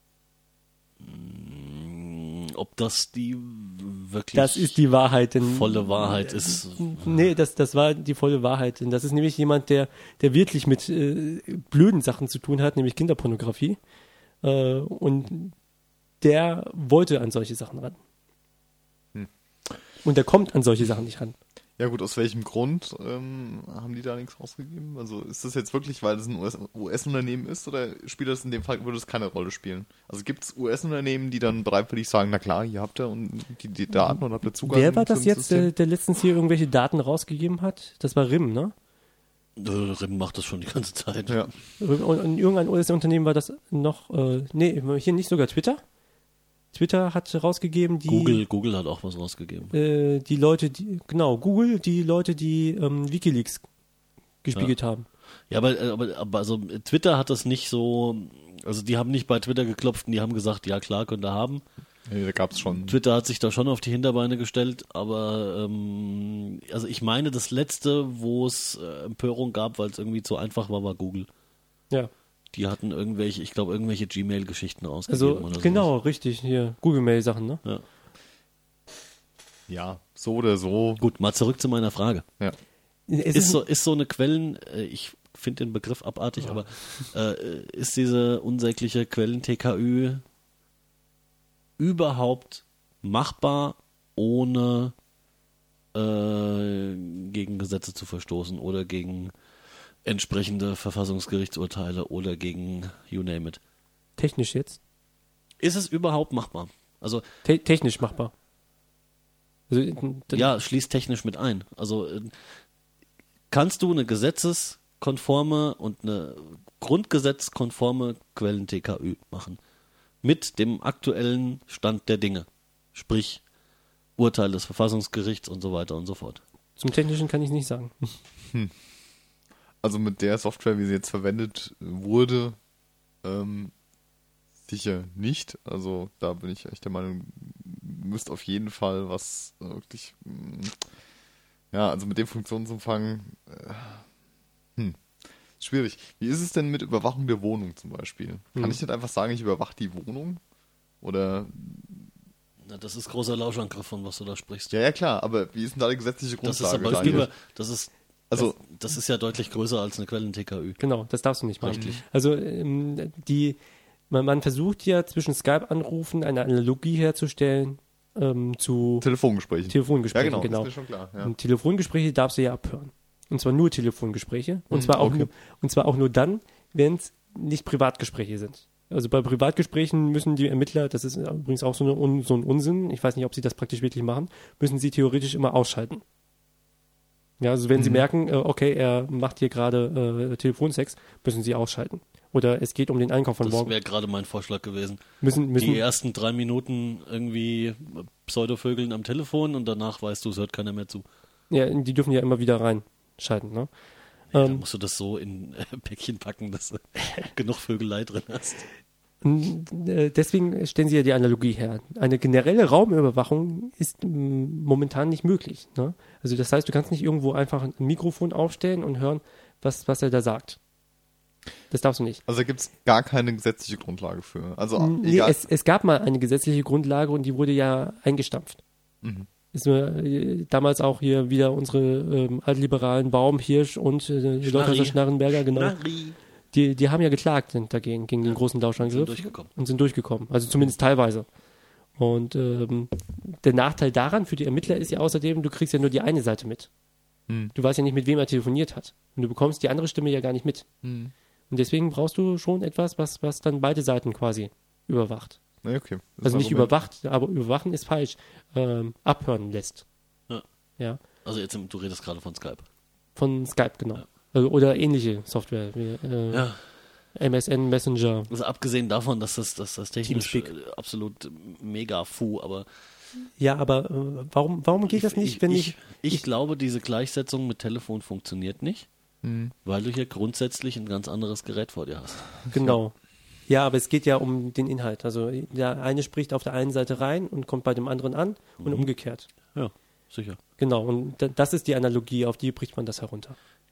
Ob das die wirklich Das ist die Wahrheit. Denn, volle Wahrheit ist. Nee, das, das war die volle Wahrheit. Denn das ist nämlich jemand, der, der wirklich mit äh, blöden Sachen zu tun hat, nämlich Kinderpornografie. Äh, und der wollte an solche Sachen ran. Hm. Und der kommt an solche Sachen nicht ran. Ja gut, aus welchem Grund ähm, haben die da nichts rausgegeben? Also ist das jetzt wirklich, weil es ein U S-Unternehmen ist oder spielt das in dem Fall, würde es keine Rolle spielen? Also gibt es U S-Unternehmen, die dann bereitwillig sagen, na klar, hier habt ihr und die, die Daten und habt ihr Zugang Wer war das zum jetzt, System? der, der letztens hier irgendwelche Daten rausgegeben hat? Das war R I M, ne? Rim macht das schon die ganze Zeit. Ja. Und, und irgendein U S-Unternehmen war das noch, äh, nee, hier nicht sogar Twitter. Twitter hat rausgegeben, die Google, Google hat auch was rausgegeben. äh, die Leute, die, genau, Google, die Leute, die ähm, WikiLeaks gespiegelt Ja. haben. Ja, aber, aber, aber also Twitter hat das nicht so, also die haben nicht bei Twitter geklopft und die haben gesagt, ja klar, könnt ihr haben. Nee, da gab es schon. Twitter hat sich da schon auf die Hinterbeine gestellt, aber ähm, also ich meine, das letzte, wo es äh, Empörung gab, weil es irgendwie zu einfach war, war Google. Ja, Die hatten irgendwelche, ich glaube, irgendwelche Gmail-Geschichten rausgegeben also oder genau, sowas. richtig, hier, Google-Mail-Sachen, ne? Ja. Ja, so oder so. Gut, mal zurück zu meiner Frage. Ja. Es Ist so, ist so eine Quellen, äh, ich finde den Begriff abartig, aber äh, ist diese unsägliche Quellen-T K Ü überhaupt machbar, ohne äh, gegen Gesetze zu verstoßen oder gegen entsprechende Verfassungsgerichtsurteile oder gegen you name it? technisch jetzt? Ist es überhaupt machbar? Also Te technisch machbar. Also, d- ja, schließt technisch mit ein. Also äh, kannst du eine gesetzeskonforme und eine grundgesetzkonforme Quellen-T K Ü machen? Mit dem aktuellen Stand der Dinge. Sprich, Urteil des Verfassungsgerichts und so weiter und so fort. Zum Technischen kann ich nicht sagen. Also mit der Software, wie sie jetzt verwendet wurde, ähm, sicher nicht. Also da bin ich echt der Meinung, müsst auf jeden Fall was äh, wirklich, mh, ja, also mit dem Funktionsumfang, äh, hm, schwierig. Wie ist es denn mit Überwachung der Wohnung zum Beispiel? Kann Hm. ich nicht einfach sagen, ich überwache die Wohnung? Oder, Na, das ist großer Lauschangriff, von was du da sprichst. ja, ja klar, aber wie ist denn da die gesetzliche das ist Grundlage? aber Daniel? über, das ist, Also- das, das ist ja deutlich größer als eine Quellen-T K Ü. Genau, das darfst du nicht machen. Richtig. Also ähm, die, man, man versucht ja zwischen Skype-Anrufen eine Analogie herzustellen ähm, zu Telefongespräche. Telefongesprächen. Ja, genau, genau. ist mir schon klar. Ja. Und Telefongespräche darfst du ja abhören. Und zwar nur Telefongespräche. Und, Mhm, zwar, auch okay. nur, und zwar auch nur dann, wenn es nicht Privatgespräche sind. Also bei Privatgesprächen müssen die Ermittler, das ist übrigens auch so, eine, Un- so ein Unsinn, ich weiß nicht, ob sie das praktisch wirklich machen, müssen sie theoretisch immer ausschalten. Ja, also wenn sie merken, äh, okay, er macht hier gerade äh, Telefonsex, müssen sie ausschalten. Oder es geht um den Einkauf von Das morgen. wäre gerade mein Vorschlag gewesen. Müssen, müssen, Die ersten drei Minuten irgendwie Pseudovögeln am Telefon und danach weißt du, es hört keiner mehr zu. ja, die dürfen ja immer wieder reinschalten. Ne? Ja, Ähm, dann musst du das so in äh, Päckchen packen, dass du genug Vögelei drin hast. Und, äh, deswegen stellen sie ja die Analogie her. Eine generelle Raumüberwachung ist m, momentan nicht möglich. Ne? Also das heißt, du kannst nicht irgendwo einfach ein Mikrofon aufstellen und hören, was, was er da sagt. Das darfst du nicht. Also da gibt es gar keine gesetzliche Grundlage für. Also Nee, egal. es, es gab mal eine gesetzliche Grundlage und die wurde ja eingestampft. Mhm. Ist nur, äh, damals auch hier wieder unsere ähm, altliberalen Baum, Hirsch und äh, die Leute aus der Schnarrenberger, genau. Nari. Die, die haben ja geklagt sind dagegen, gegen den großen Lauschangriff. Sind durchgekommen. Und sind durchgekommen. Also zumindest teilweise. Und ähm, der Nachteil daran für die Ermittler ist ja außerdem, du kriegst ja nur die eine Seite mit. Hm. Du weißt ja nicht, mit wem er telefoniert hat. Und du bekommst die andere Stimme ja gar nicht mit. Hm. Und deswegen brauchst du schon etwas, was, was dann beide Seiten quasi überwacht. Nee, okay. Das Also ist nicht Argument. überwacht, aber überwachen ist falsch. Ähm, abhören lässt. Ja. Ja. Also jetzt, du redest gerade von Skype. Von Skype, genau. Ja. Also, oder ähnliche Software. Wie, äh, Ja. M S N, Messenger. Also abgesehen davon, dass das, dass das technisch Teamspeak. äh, absolut mega fu, aber Ja, aber äh, warum, warum geht das nicht, ich, wenn ich, ich... ich glaube, diese Gleichsetzung mit Telefon funktioniert nicht, Hm. weil du hier grundsätzlich ein ganz anderes Gerät vor dir hast. Genau. Ja, aber es geht ja um den Inhalt. Also der eine spricht auf der einen Seite rein und kommt bei dem anderen an und umgekehrt. Ja, sicher. Genau, und da- das ist die Analogie, auf die bricht man das herunter.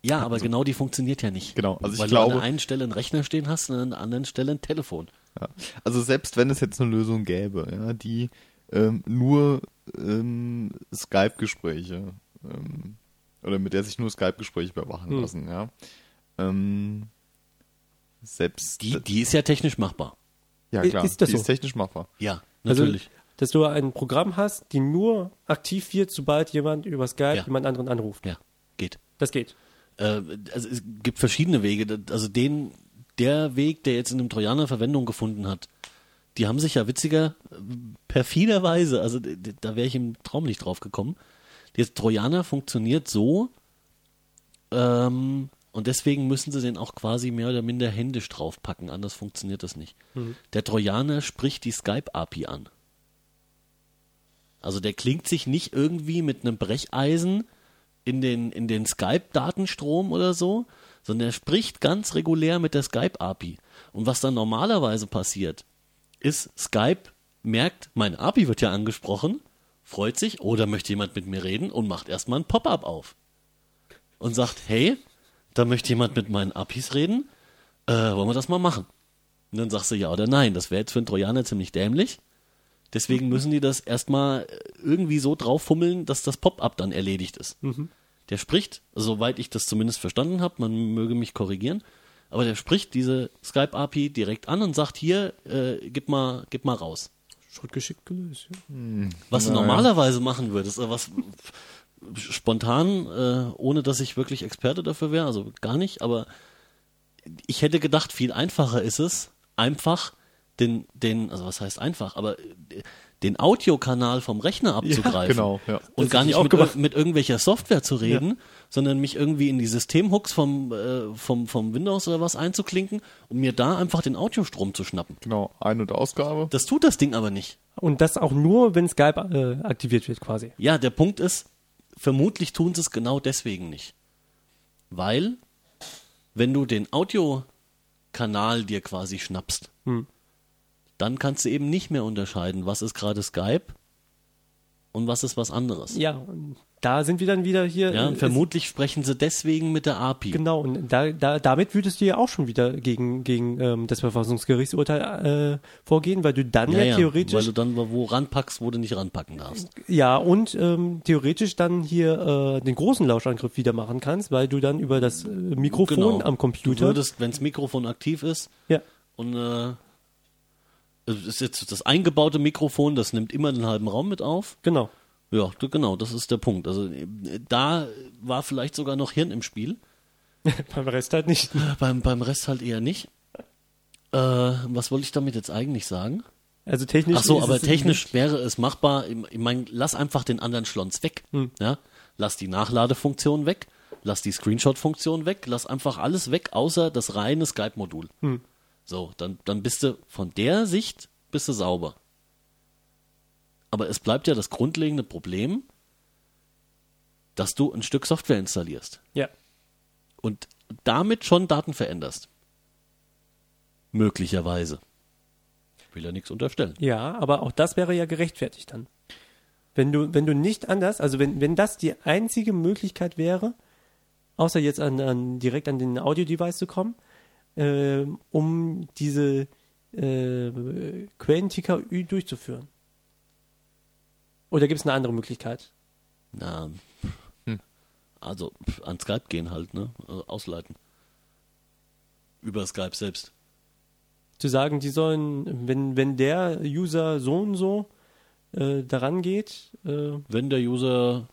Ja, aber genau die funktioniert ja nicht. Genau, also ich Weil glaube- du an der einen Stelle einen Rechner stehen hast und an der anderen Stelle ein Telefon. Ja. Also selbst wenn es jetzt eine Lösung gäbe, ja, die ähm, nur ähm, Skype-Gespräche ähm, oder mit der sich nur Skype-Gespräche überwachen Hm. lassen, ja. Ähm, selbst Die, die ist ja technisch machbar. ja I- klar, ist das die so? ist technisch machbar. Ja, Also, natürlich. dass du ein Programm hast, die nur aktiv wird, sobald jemand über Skype Ja. jemand anderen anruft. ja, geht. Das geht. Äh, also es gibt verschiedene Wege. Also den, der Weg, der jetzt in dem Trojaner Verwendung gefunden hat, die haben sich ja witziger, äh, perfiderweise, also d- d- da wäre ich im Traum nicht drauf gekommen. Der Trojaner funktioniert so, ähm, und deswegen müssen sie den auch quasi mehr oder minder händisch draufpacken, anders funktioniert das nicht. Der Trojaner spricht die Skype-A P I an. Also der klingt sich nicht irgendwie mit einem Brecheisen in den, in den Skype-Datenstrom oder so, sondern er spricht ganz regulär mit der Skype-A P I. Und was dann normalerweise passiert, ist, Skype merkt, meine A P I wird ja angesprochen, freut sich, oder möchte jemand mit mir reden und macht erstmal ein Pop-up auf. Und sagt, hey, da möchte jemand mit meinen A P Is reden, äh, wollen wir das mal machen? Und dann sagst du ja oder nein, das wäre jetzt für einen Trojaner ziemlich dämlich. Deswegen müssen die das erstmal irgendwie so drauffummeln, dass das Pop-up dann erledigt ist. Der spricht, soweit ich das zumindest verstanden habe, man möge mich korrigieren, aber der spricht diese Skype-A P I direkt an und sagt, hier, äh, gib mal, gib mal raus. Schon geschickt gelöst. Ja. Was du Naja. normalerweise machen würdest, oder was spontan, äh, ohne dass ich wirklich Experte dafür wäre, also gar nicht, aber ich hätte gedacht, viel einfacher ist es, einfach den, den, also was heißt einfach, aber äh, den Audiokanal vom Rechner abzugreifen. genau, ja. Und Das gar hätte ich nicht auch mit, gemacht. ir- mit irgendwelcher Software zu reden, sondern mich irgendwie in die Systemhooks vom, äh, vom, vom Windows oder was einzuklinken und mir da einfach den Audiostrom zu schnappen. Genau, Ein- und Ausgabe. Das tut das Ding aber nicht. Und das auch nur, wenn Skype äh, aktiviert wird quasi. Ja, der Punkt ist, vermutlich tun sie es genau deswegen nicht. Weil, wenn du den Audiokanal dir quasi schnappst, Hm. dann kannst du eben nicht mehr unterscheiden, was ist gerade Skype und was ist was anderes. Ja, und da sind wir dann wieder hier. Ja, äh, und vermutlich sprechen sie deswegen mit der A P I. Genau, und da, da, damit würdest du ja auch schon wieder gegen, gegen ähm, das Verfassungsgerichtsurteil äh, vorgehen, weil du dann ja, ja, ja, theoretisch, weil du dann wo ranpackst, wo du nicht ranpacken darfst. ja, und ähm, theoretisch dann hier äh, den großen Lauschangriff wieder machen kannst, weil du dann über das äh, Mikrofon Genau. am Du Computer, würdest, wenn das Mikrofon aktiv ist ja, und äh, es ist jetzt das eingebaute Mikrofon, das nimmt immer den halben Raum mit auf. genau. Ja, du- genau, das ist der Punkt. Also äh, da war vielleicht sogar noch Hirn im Spiel. Beim Rest halt nicht. Beim, beim Rest halt eher nicht. Äh, was wollte ich damit jetzt eigentlich sagen? Also technisch. Ach so, ist aber es- technisch wäre es machbar. Ich ich meine, lass einfach den anderen Schlons weg. Hm. Ja? Lass die Nachladefunktion weg. Lass die Screenshot-Funktion weg. Lass einfach alles weg, außer das reine Skype-Modul. Hm. So, dann, dann bist du von der Sicht bist du sauber. Aber es bleibt ja das grundlegende Problem, dass du ein Stück Software installierst Ja. und damit schon Daten veränderst. Möglicherweise. Will ja nichts unterstellen. Ja, aber auch das wäre ja gerechtfertigt dann. Wenn du, wenn du nicht anders, also wenn, wenn das die einzige Möglichkeit wäre, außer jetzt an, an direkt an den Audio-Device zu kommen, äh, um diese äh, Quellen-T K Ü durchzuführen. Oder gibt es eine andere Möglichkeit? Na, also pf, an Skype gehen halt, ne? Also ausleiten. Über Skype selbst. Zu sagen, die sollen, wenn, wenn der User so und so äh, daran geht, äh, Wenn der User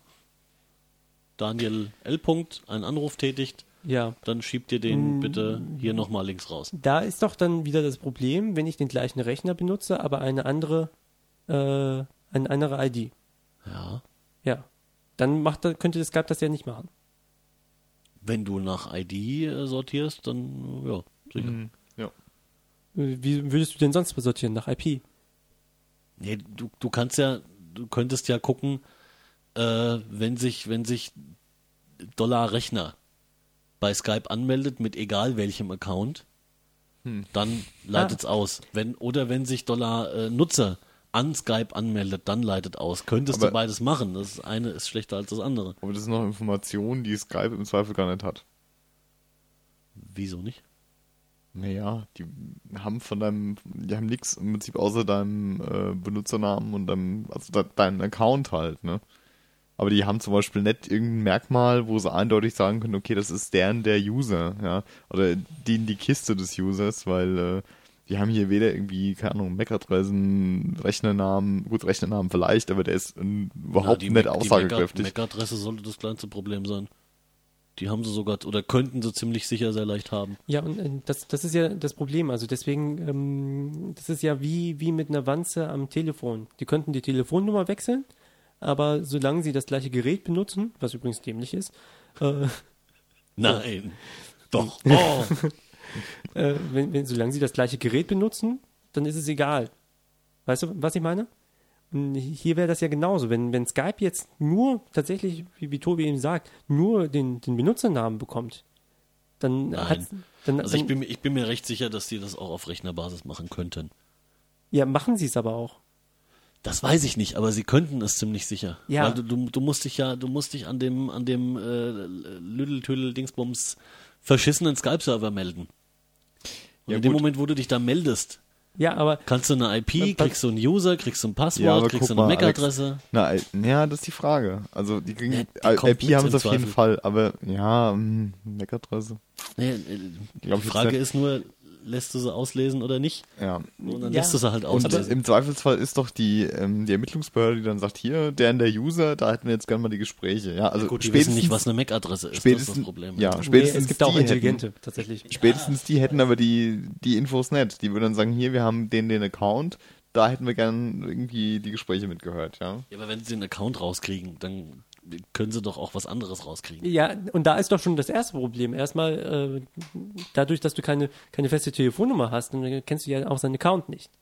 Daniel L. Punkt einen Anruf tätigt, ja, dann schiebt ihr den bitte hier nochmal links raus. da ist doch dann wieder das Problem, wenn ich den gleichen Rechner benutze, aber eine andere, äh, eine andere I D. Ja. Ja. Dann macht, da- könnte das Skype das ja nicht machen. Wenn du nach I D äh, sortierst, dann ja, sicher. Mhm. Ja. Äh, Wie würdest du denn sonst sortieren? Nach I P? Nee, du, du kannst ja, du könntest ja gucken, äh, wenn sich, wenn sich Dollar Rechner bei Skype anmeldet mit egal welchem Account, dann leitet's aus. Wenn, oder wenn sich Dollar äh, Nutzer an Skype anmeldet, dann leitet aus. Könntest Aber- du beides machen. Das eine ist schlechter als das andere. Aber das ist noch Information, die Skype im Zweifel gar nicht hat. Wieso nicht? Naja, die haben von deinem, die haben nichts im Prinzip außer deinem äh, Benutzernamen und deinem, also de, deinem Account halt, ne? Aber die haben zum Beispiel nicht irgendein Merkmal, wo sie eindeutig sagen können, okay, das ist deren der User, ja, oder die in die Kiste des Users, weil äh, die haben hier weder irgendwie, keine Ahnung, Mac-Adressen, Rechnernamen, gut, Rechnernamen vielleicht, aber der ist äh, überhaupt Ja, nicht Mac- aussagekräftig. Die Mac-Adresse sollte das kleinste Problem sein. Die haben sie sogar, oder könnten sie ziemlich sicher sehr leicht haben. Ja, und äh, das, das ist ja das Problem. Also deswegen, ähm, das ist ja wie, wie mit einer Wanze am Telefon. Die könnten die Telefonnummer wechseln, aber solange sie das gleiche Gerät benutzen, was übrigens dämlich ist, äh, Nein. Doch. Oh. äh, wenn, wenn, solange sie das gleiche Gerät benutzen, dann ist es egal. Weißt du, was ich meine? Und hier wäre das ja genauso. Wenn, wenn Skype jetzt nur tatsächlich, wie, wie Tobi eben sagt, nur den, den Benutzernamen bekommt, dann Nein. hat dann, Also ich dann, bin, mir- ich bin mir recht sicher, dass die das auch auf Rechnerbasis machen könnten. ja, machen sie es aber auch. Das weiß ich nicht, aber sie könnten es ziemlich sicher. Ja. Weil du, du, du musst dich ja, du musst dich an dem, an dem äh, Lüdel-Tüdel-Dingsbums verschissenen Skype-Server melden. Und Ja, in dem gut. Moment, wo du dich da meldest, Ja, aber kannst du eine I P, Was- kriegst du einen User, kriegst du ein Passwort, Ja, aber kriegst du guck eine mal, Alex. Mac-Adresse. Na, äh, ja, das ist die Frage. Also die kriegen Ja, die I- kommt I P mit haben im sie auf jeden Zweifel. Fall, aber ja, mh, Mac-Adresse. Nee, äh, die Glaub ich jetzt Frage nicht. ist nur, lässt du sie auslesen oder nicht? Ja. Und dann Ja. lässt du sie halt Und auslesen. im Zweifelsfall ist doch die, ähm, die Ermittlungsbehörde, die dann sagt, hier, der und der User, da hätten wir jetzt gerne mal die Gespräche. Ja, also Gut, die spätestens, wissen nicht, was eine Mac-Adresse ist. Das ist spätestens, das Problem. ja, nee, spätestens es gibt auch die intelligente, hätten, tatsächlich. spätestens die hätten aber die, die Infos nicht. Die würden dann sagen, hier, wir haben den, den Account, da hätten wir gern irgendwie die Gespräche mitgehört, ja. Ja, aber wenn sie den Account rauskriegen, dann können sie doch auch was anderes rauskriegen. Ja, und da ist doch schon das erste Problem. Erstmal, äh, dadurch, dass du keine, keine feste Telefonnummer hast, dann kennst du ja auch seinen Account nicht.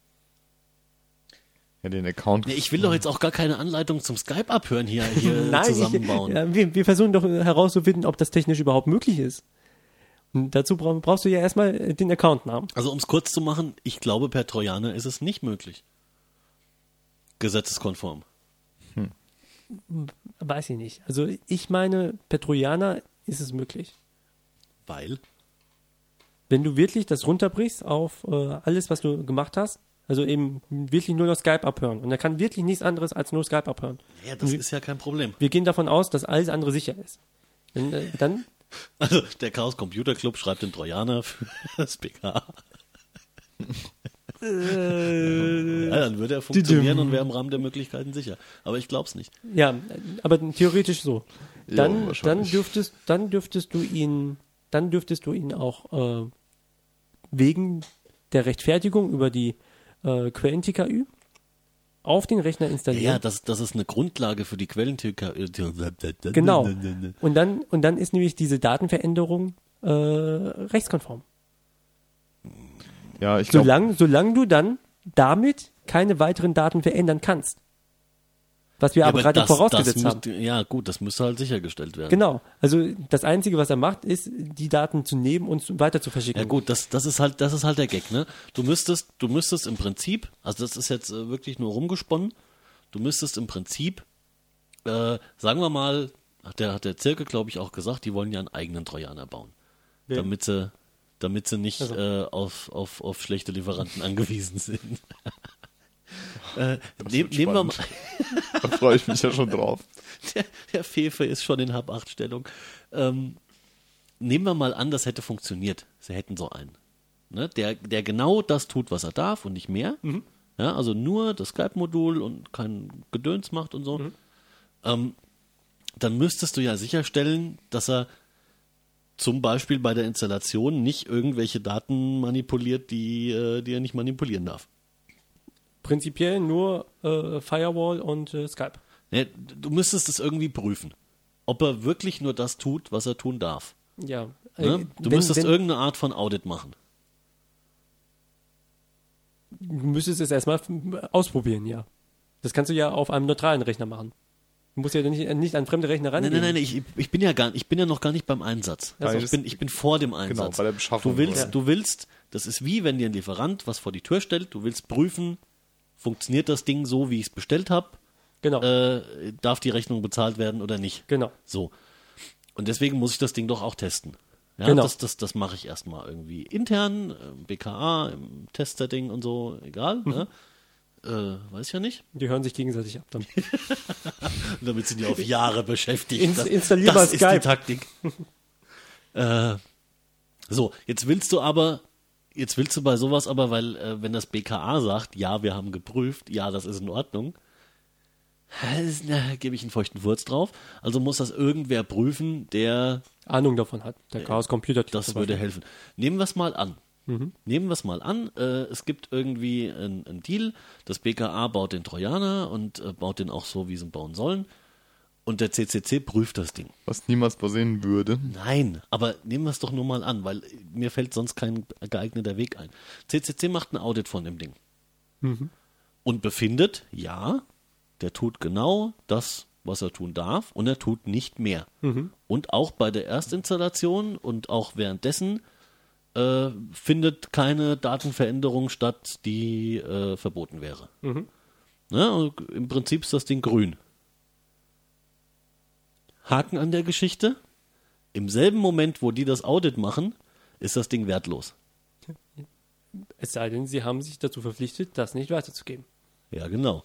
Ja, den Account. Nee, ich will doch jetzt auch gar keine Anleitung zum Skype abhören hier, hier zusammenbauen. Ich, ja, wir, wir versuchen doch herauszufinden, ob das technisch überhaupt möglich ist. Und dazu brauch, brauchst du ja erstmal den Accountnamen. Also um es kurz zu machen, ich glaube, per Trojaner ist es nicht möglich. Gesetzeskonform. Weiß ich nicht. Also ich meine, per Trojaner ist es möglich. Weil? Wenn du wirklich das runterbrichst auf äh, alles, was du gemacht hast, also eben wirklich nur noch Skype abhören. Und er kann wirklich nichts anderes als nur Skype abhören. Ja, das Und ist ja kein Problem. wir gehen davon aus, dass alles andere sicher ist. Wenn, äh, dann, Also der Chaos Computer Club schreibt den Trojaner für das P K. ja, dann würde er funktionieren und wäre im Rahmen der Möglichkeiten sicher. Aber ich glaube es nicht. ja, aber theoretisch so. Ja, Dann, dann wahrscheinlich. dürftest, dann dürftest du ihn, dann dürftest du ihn auch äh, wegen der Rechtfertigung über die äh, Quellen-T K Ü auf den Rechner Ja, installieren. ja das, das ist eine Grundlage für die Quellen-T K. Genau. Und dann, und dann ist nämlich diese Datenveränderung äh, rechtskonform. Ja, ich glaube, Solange, solange du dann damit keine weiteren Daten verändern kannst. Was wir Ja, aber gerade das- vorausgesetzt das haben. müsste- Ja, gut, das müsste halt sichergestellt werden. Genau. Also das Einzige, was er macht, ist, die Daten zu nehmen und zu, weiter zu verschicken. Ja gut, das, das ist halt, das ist halt der Gag, ne? Du müsstest, du müsstest im Prinzip, also das ist jetzt äh, wirklich nur rumgesponnen, du müsstest im Prinzip, äh, sagen wir mal, hat der, hat der Zirke, glaube ich, auch gesagt, die wollen ja einen eigenen Trojaner bauen. Wer? Damit sie, damit sie nicht Also. äh, auf, auf, auf schlechte Lieferanten angewiesen sind. äh, nehm, wird nehmen wir mal, spannend. Da freue ich mich ja schon drauf. der, der Fefe ist schon in Hab acht Stellung. Ähm, nehmen wir mal an, das hätte funktioniert. Sie hätten so einen. Ne? Der, der genau das tut, was er darf und nicht mehr. Ja, also nur das Skype-Modul und kein Gedöns macht und so. Ähm, dann müsstest du ja sicherstellen, dass er zum Beispiel bei der Installation nicht irgendwelche Daten manipuliert, die, äh, die er nicht manipulieren darf. Prinzipiell nur äh, Firewall und äh, Skype. Ne, du müsstest es irgendwie prüfen, ob er wirklich nur das tut, was er tun darf. Ja. Ne? Äh, Du wenn- müsstest wenn, irgendeine Art von Audit machen. Du müsstest es erstmal ausprobieren, ja. Das kannst du ja auf einem neutralen Rechner machen. Du musst ja nicht, nicht an fremde Rechner Nein, rangehen. nein, nein, ich, ich bin ja gar, ich bin ja noch gar nicht beim Einsatz. Ach so. ich bin, ich bin vor dem Einsatz. bei der Beschaffung, Du willst, oder? du willst, das ist wie wenn dir ein Lieferant was vor die Tür stellt. Du willst prüfen, funktioniert das Ding so, wie ich es bestellt habe? Genau, Äh, darf die Rechnung bezahlt werden oder nicht? genau. So. Und deswegen muss ich das Ding doch auch testen. Ja, Genau. das, das, das mache ich erstmal irgendwie intern, im B K A, im Testsetting und so, egal. Mhm. Ne? Äh, weiß ich ja nicht. Die hören sich gegenseitig ab dann. Und damit sind die auf Jahre beschäftigt. Ins- das installier das mal ist Skype. die Taktik. äh, so, jetzt willst du aber, jetzt willst du bei sowas aber, weil äh, wenn das B K A sagt, ja, wir haben geprüft, ja, das ist in Ordnung, das- na, gebe ich einen feuchten Furz drauf. Also muss das irgendwer prüfen, der Ahnung davon hat. Der Chaos Computer. das würde helfen. Nehmen wir es mal an. Nehmen wir es mal an, äh, es gibt irgendwie einen Deal, das B K A baut den Trojaner und äh, baut den auch so, wie sie ihn bauen sollen. Und der C C C prüft das Ding. Was niemals passieren würde. Nein, aber nehmen wir es doch nur mal an, weil mir fällt sonst kein geeigneter Weg ein. C C C macht ein Audit von dem Ding. Und befindet, ja, der tut genau das, was er tun darf, und er tut nicht mehr. Und auch bei der Erstinstallation und auch währenddessen äh, findet keine Datenveränderung statt, die äh, verboten wäre. Ne? Und im Prinzip ist das Ding grün. Haken an der Geschichte. Im selben Moment, wo die das Audit machen, ist das Ding wertlos. Es sei denn, sie haben sich dazu verpflichtet, das nicht weiterzugeben. Ja, genau.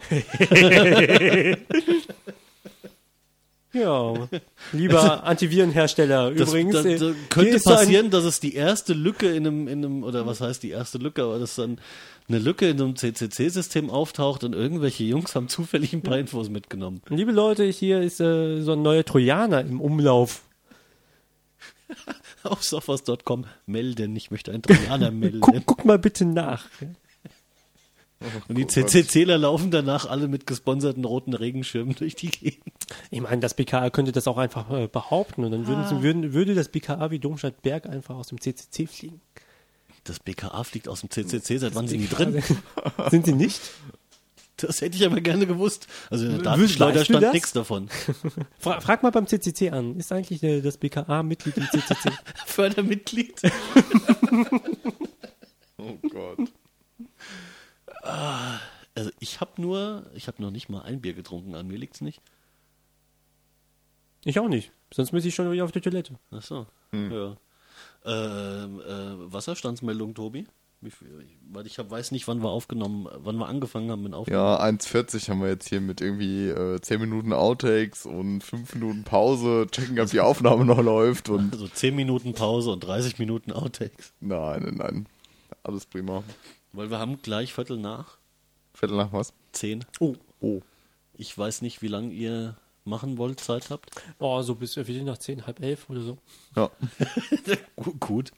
Ja, lieber Antivirenhersteller, Das, übrigens. das, äh, das hier könnte ist so ein- passieren, dass es die erste Lücke in einem, in einem, oder was heißt die erste Lücke, aber dass dann eine Lücke in einem C C C-System auftaucht und irgendwelche Jungs haben zufällig ein paar Infos mitgenommen. Liebe Leute, hier ist äh, so ein neuer Trojaner im Umlauf. Auf sophos Punkt com melden, ich möchte einen Trojaner melden. Guck, guck mal bitte nach. Und die CCCler laufen danach alle mit gesponserten roten Regenschirmen durch die Gegend. Ich meine, das B K A könnte das auch einfach äh, behaupten und dann würden, sie- würden, würde das B K A wie Domstadt-Berg einfach aus dem C C C fliegen. Das B K A fliegt aus dem C C C, seit wann sind die drin? Sind sie nicht? Das hätte ich aber gerne gewusst. Also in der W- Datenschleuder weißt du stand das? nichts davon. Fra frag mal beim C C C an. Ist eigentlich äh, das B K A Mitglied im C C C? Fördermitglied. Oh Gott. Also ich habe nur, ich habe noch nicht mal ein Bier getrunken, an mir liegt's nicht. Ich auch nicht. Sonst müsste ich schon wieder auf die Toilette. Ach so, ja. Ähm, äh, Wasserstandsmeldung, Tobi? Wie viel, weil ich hab, weiß nicht, wann wir aufgenommen, wann wir angefangen haben mit Aufnehmen. Ja, eins vierzig haben wir jetzt hier mit irgendwie äh, zehn Minuten Outtakes und fünf Minuten Pause, checken, ob die Aufnahme noch läuft und Also zehn Minuten Pause und dreißig Minuten Outtakes. nein, nein, nein. Alles prima. Weil wir haben gleich Viertel nach Viertel nach was? zehn. Oh. Oh. Ich weiß nicht, wie lange ihr machen wollt, Zeit habt. Oh, so bis äh, wieder nach zehn, halb elf oder so. Ja. Gu- Gut.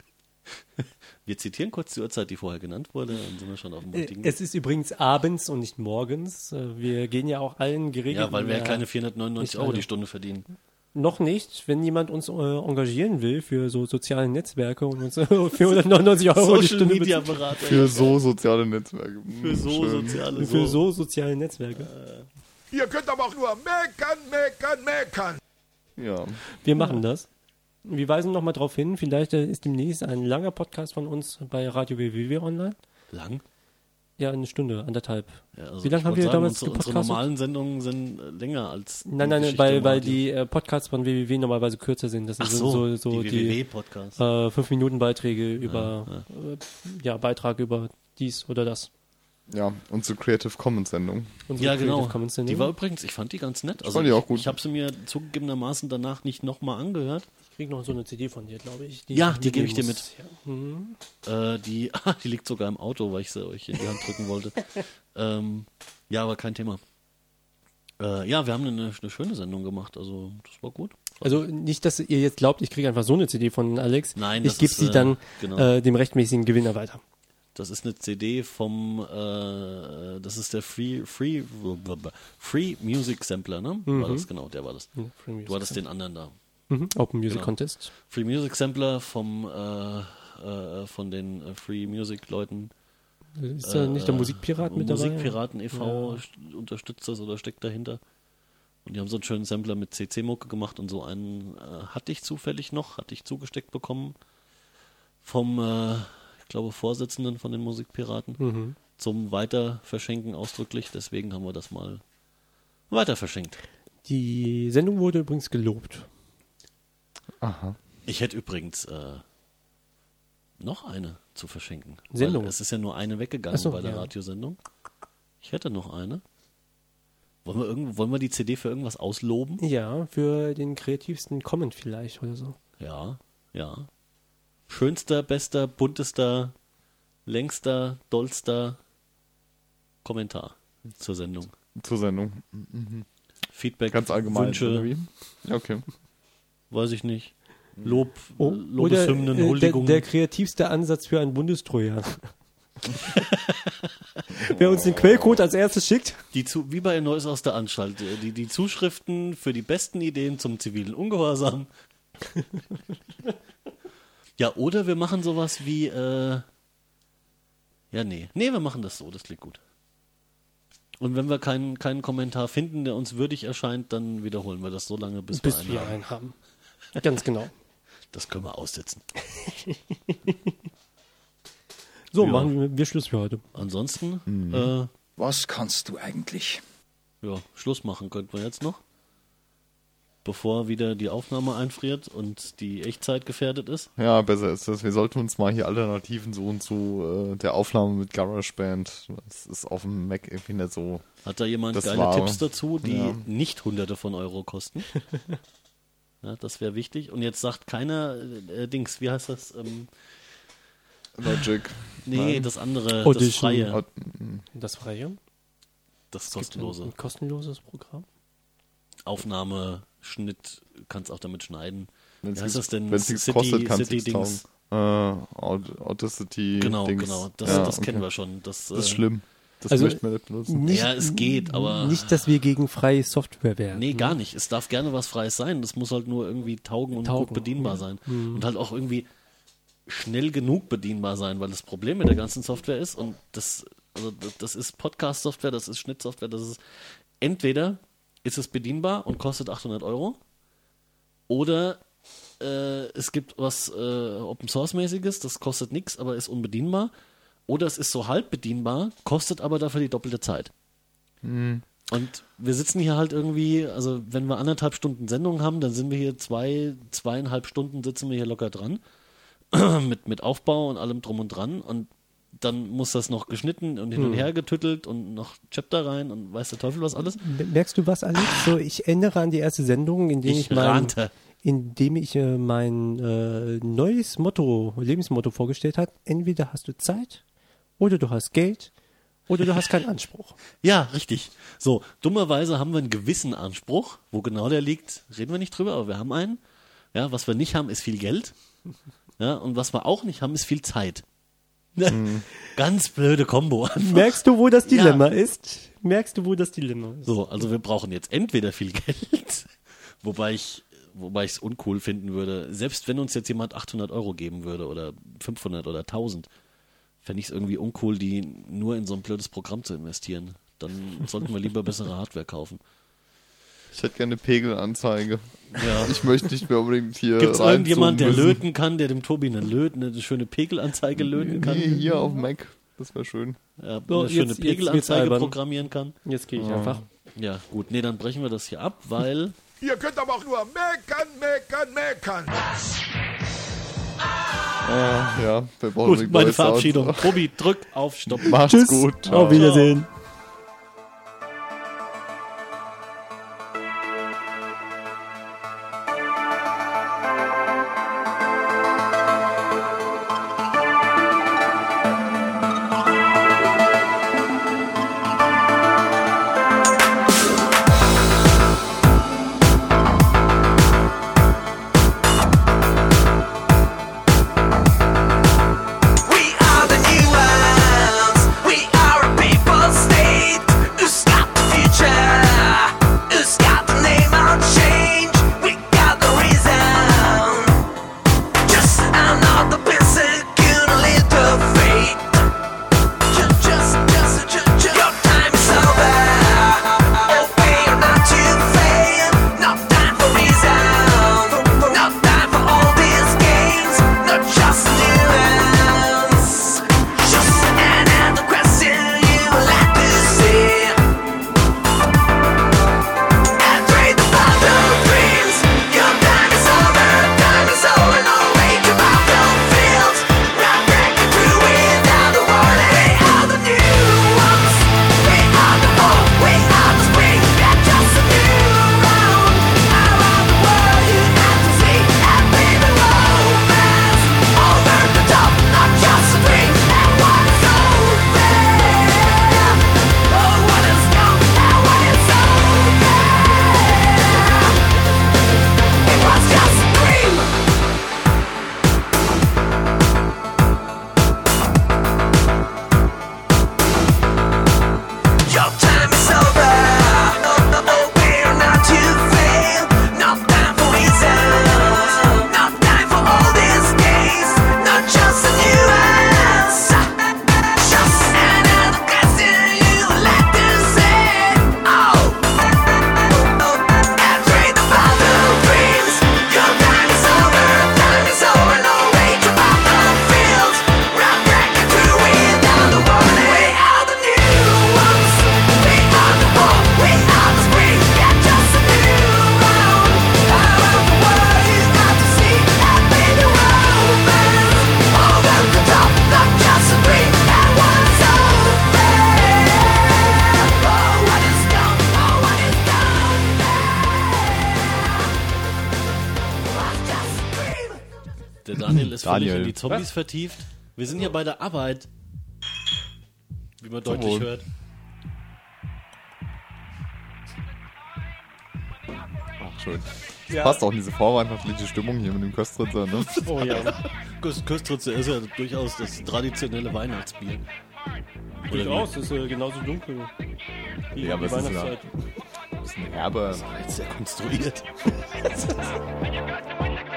Wir zitieren kurz die Uhrzeit, die vorher genannt wurde, dann sind wir schon auf dem Äh, richtigen. Es ist übrigens abends und nicht morgens. Äh, Wir gehen ja auch allen geregelt. Ja, weil wir ja äh, keine vierhundertneunundneunzig nicht Euro alle. die Stunde verdienen. Noch nicht, wenn jemand uns äh, engagieren will für so soziale Netzwerke und uns äh, vierhundertneunundneunzig Euro die Social Stunde Media bezahlt. Berater. Für so soziale Netzwerke. Für so Schön. soziale Für so soziale Netzwerke. Ihr könnt aber auch nur meckern, meckern, meckern. Ja. Wir machen das. Wir weisen nochmal darauf hin, vielleicht äh, ist demnächst ein langer Podcast von uns bei Radio W W W online. Lang? Ja, eine Stunde, anderthalb. Ja, also Wie lange ich haben wollte wir sagen, damals unsere, unsere gepodcastet? normalen Sendungen sind äh, länger als Nein, die nein, Geschichte weil, im weil Radio. die äh, Podcasts von W W W normalerweise kürzer sind. Das sind Ach so, so, so, so die, die, W W W-Podcasts. äh, fünf Minuten Beiträge über, äh, ja, Beitrag über dies oder das. Ja, unsere Creative Commons Sendung. Unsere Ja, genau. Creative Commons Sendung. Die war übrigens, ich fand die ganz nett. Also fand die auch gut. Ich habe sie mir zugegebenermaßen danach nicht nochmal angehört. Ich krieg noch so eine C D von dir, glaube ich. Ja, ich die gebe mitnehmen ich dir muss. Ja. Äh, die, ah, die liegt sogar im Auto, weil ich sie euch in die Hand drücken wollte. ähm, ja, aber kein Thema. Äh, ja, wir haben eine, eine schöne Sendung gemacht, also das war gut. Also nicht, dass ihr jetzt glaubt, ich kriege einfach so eine C D von Alex. Nein, ich das gebe ist, sie äh, dann genau. äh, dem rechtmäßigen Gewinner weiter. Das ist eine C D vom, äh, das ist der Free, Free, Free Music Sampler, ne? War das genau, der war das. Ja, Free Music Du hattest den anderen da. Mhm. Open Music Genau. Contest. Free Music Sampler vom, äh, äh, von den äh, Free Music Leuten. Ist da nicht der Äh, Musikpirat mit dabei? Musikpiraten e V st- unterstützt das oder steckt dahinter. Und die haben so einen schönen Sampler mit C C-Mucke gemacht und so einen äh, hatte ich zufällig noch, hatte ich zugesteckt bekommen vom, äh, ich glaube, Vorsitzenden von den Musikpiraten Mhm. zum Weiterverschenken ausdrücklich. Deswegen haben wir das mal weiter verschenkt. Die Sendung wurde übrigens gelobt. Aha. Ich hätte übrigens äh, noch eine zu verschenken. Sendung. Weil es ist ja nur eine weggegangen Ach so, bei der ja. Radiosendung. Ich hätte noch eine. Wollen wir, irgend, wollen wir die C D für irgendwas ausloben? Ja, für den kreativsten Comment vielleicht oder so. Ja, ja. Schönster, bester, buntester, längster, dollster Kommentar zur Sendung. Zur Sendung. Feedback, Ganz allgemein. Wünsche, oder wie? Ja, okay. weiß ich nicht. Lob, Oh, Lobeshymnen, oder, äh, der, Huldigungen. der kreativste Ansatz für einen Bundestrojaner. Wer uns den Quellcode als erstes schickt. Die zu, wie bei Neues aus der Anstalt, die, die Zuschriften für die besten Ideen zum zivilen Ungehorsam. Ja, oder wir machen sowas wie, äh, ja, nee. Nee, wir machen das so, das klingt gut. Und wenn wir keinen, keinen Kommentar finden, der uns würdig erscheint, dann wiederholen wir das so lange, bis, Bis wir einen wir haben. einen haben. Ganz genau. Das können wir aussitzen. So, Ja. machen wir, wir Schluss für heute. Ansonsten, Mhm. äh, Was kannst du eigentlich? ja, Schluss machen könnten wir jetzt noch. Bevor wieder die Aufnahme einfriert und die Echtzeit gefährdet ist. Ja, besser ist das. Wir sollten uns mal hier Alternativen suchen zu äh, der Aufnahme mit GarageBand. Das ist auf dem Mac irgendwie nicht so. Hat da jemand Das geile war- Tipps dazu, die ja. nicht hunderte von Euro kosten? Ja, das wäre wichtig. Und jetzt sagt keiner, äh, Dings, wie heißt das? Ähm, Logic. nee, Nein. das andere, das Audition. freie, Aud- Das freie. das Es gibt kostenlose. Ein, ein kostenloses Programm. Aufnahme, Schnitt, kannst auch damit schneiden. Wenn's Wie heißt nichts- das denn? Wenn's nichts City- kostet, kannst du City nichts Dings. taugen. Äh, Aud- Audacity. Genau, Dings. genau. Das, Ja, das okay. kennen wir schon. Das, Das ist äh, schlimm. Das Also, möchten wir nicht benutzen. Nicht, Ja, es geht, aber- Nicht, dass wir gegen freie Software wären. Nee, gar nicht. Es darf gerne was Freies sein. Das muss halt nur irgendwie taugen und Taugen, gut bedienbar ja. sein. Und halt auch irgendwie schnell genug bedienbar sein, weil das Problem mit der ganzen Software ist, und das, also das- das ist Podcast-Software, das ist Schnittsoftware, das ist entweder ist es bedienbar und kostet achthundert Euro, oder äh, es gibt was äh, Open-Source-mäßiges, das kostet nichts, aber ist unbedienbar, oder es ist so halb bedienbar, kostet aber dafür die doppelte Zeit. Und wir sitzen hier halt irgendwie, also wenn wir anderthalb Stunden Sendung haben, dann sind wir hier zwei, zweieinhalb Stunden sitzen wir hier locker dran. mit, mit Aufbau und allem drum und dran. Und dann muss das noch geschnitten und hin und her getüttelt und noch Chapter rein und weiß der Teufel was alles. Merkst du was, Alex? So, ich erinnere an die erste Sendung, in der ich, Ich mein, rante. in dem ich äh, mein äh, neues Motto, Lebensmotto vorgestellt habe. Entweder hast du Zeit oder du hast Geld oder du hast keinen Anspruch. Ja, richtig. So, dummerweise haben wir einen gewissen Anspruch. Wo genau der liegt, reden wir nicht drüber, aber wir haben einen. Ja, was wir nicht haben, ist viel Geld. Ja, und was wir auch nicht haben, ist viel Zeit. Ganz blöde Kombo. Merkst du, wo das Ja. Dilemma ist? Merkst du, wo das Dilemma ist? So, also wir brauchen jetzt entweder viel Geld, wobei ich wobei ich es uncool finden würde, selbst wenn uns jetzt jemand achthundert Euro geben würde oder fünfhundert oder tausend, fände ich es irgendwie uncool, die nur in so ein blödes Programm zu investieren. Dann sollten wir lieber bessere Hardware kaufen. Ich hätte gerne eine Pegelanzeige. Ja. Ich möchte nicht mehr unbedingt hier Gibt es reinzoomen irgendjemand, der müssen. löten kann, der dem Tobi eine, Löt, eine schöne Pegelanzeige löten kann? Nee, hier auf dem Mac. Das wäre schön. Ja, So, eine schöne jetzt- jetzt wird's Pegelanzeige albern. programmieren kann? Jetzt gehe ich einfach. Ja, gut, nee, dann brechen wir das hier ab, weil Ihr könnt aber auch nur meckern, meckern, meckern. Ah, ja, wir brauchen gut, unbedingt meine neues Sound. Verabschiedung. Tobi, drück auf Stopp. Macht's Tschüss. gut. Auf Wiedersehen. We are the new ones. We are a people. völlig Daniel. in die Zombies Was? vertieft. Wir sind hier bei der Arbeit. Wie man deutlich Wohl. hört. Ach, schön. Ja. Passt auch in diese vorweihnachtliche Stimmung hier mit dem Köstritzer, ne? Oh ja. Köst- Köstritze ist ja durchaus das traditionelle Weihnachtsbier. Durchaus, das ist äh, genauso dunkel wie Ja, aber die es ist ja- Weihnachtszeit. Ein bisschen herber. Jetzt sehr konstruiert.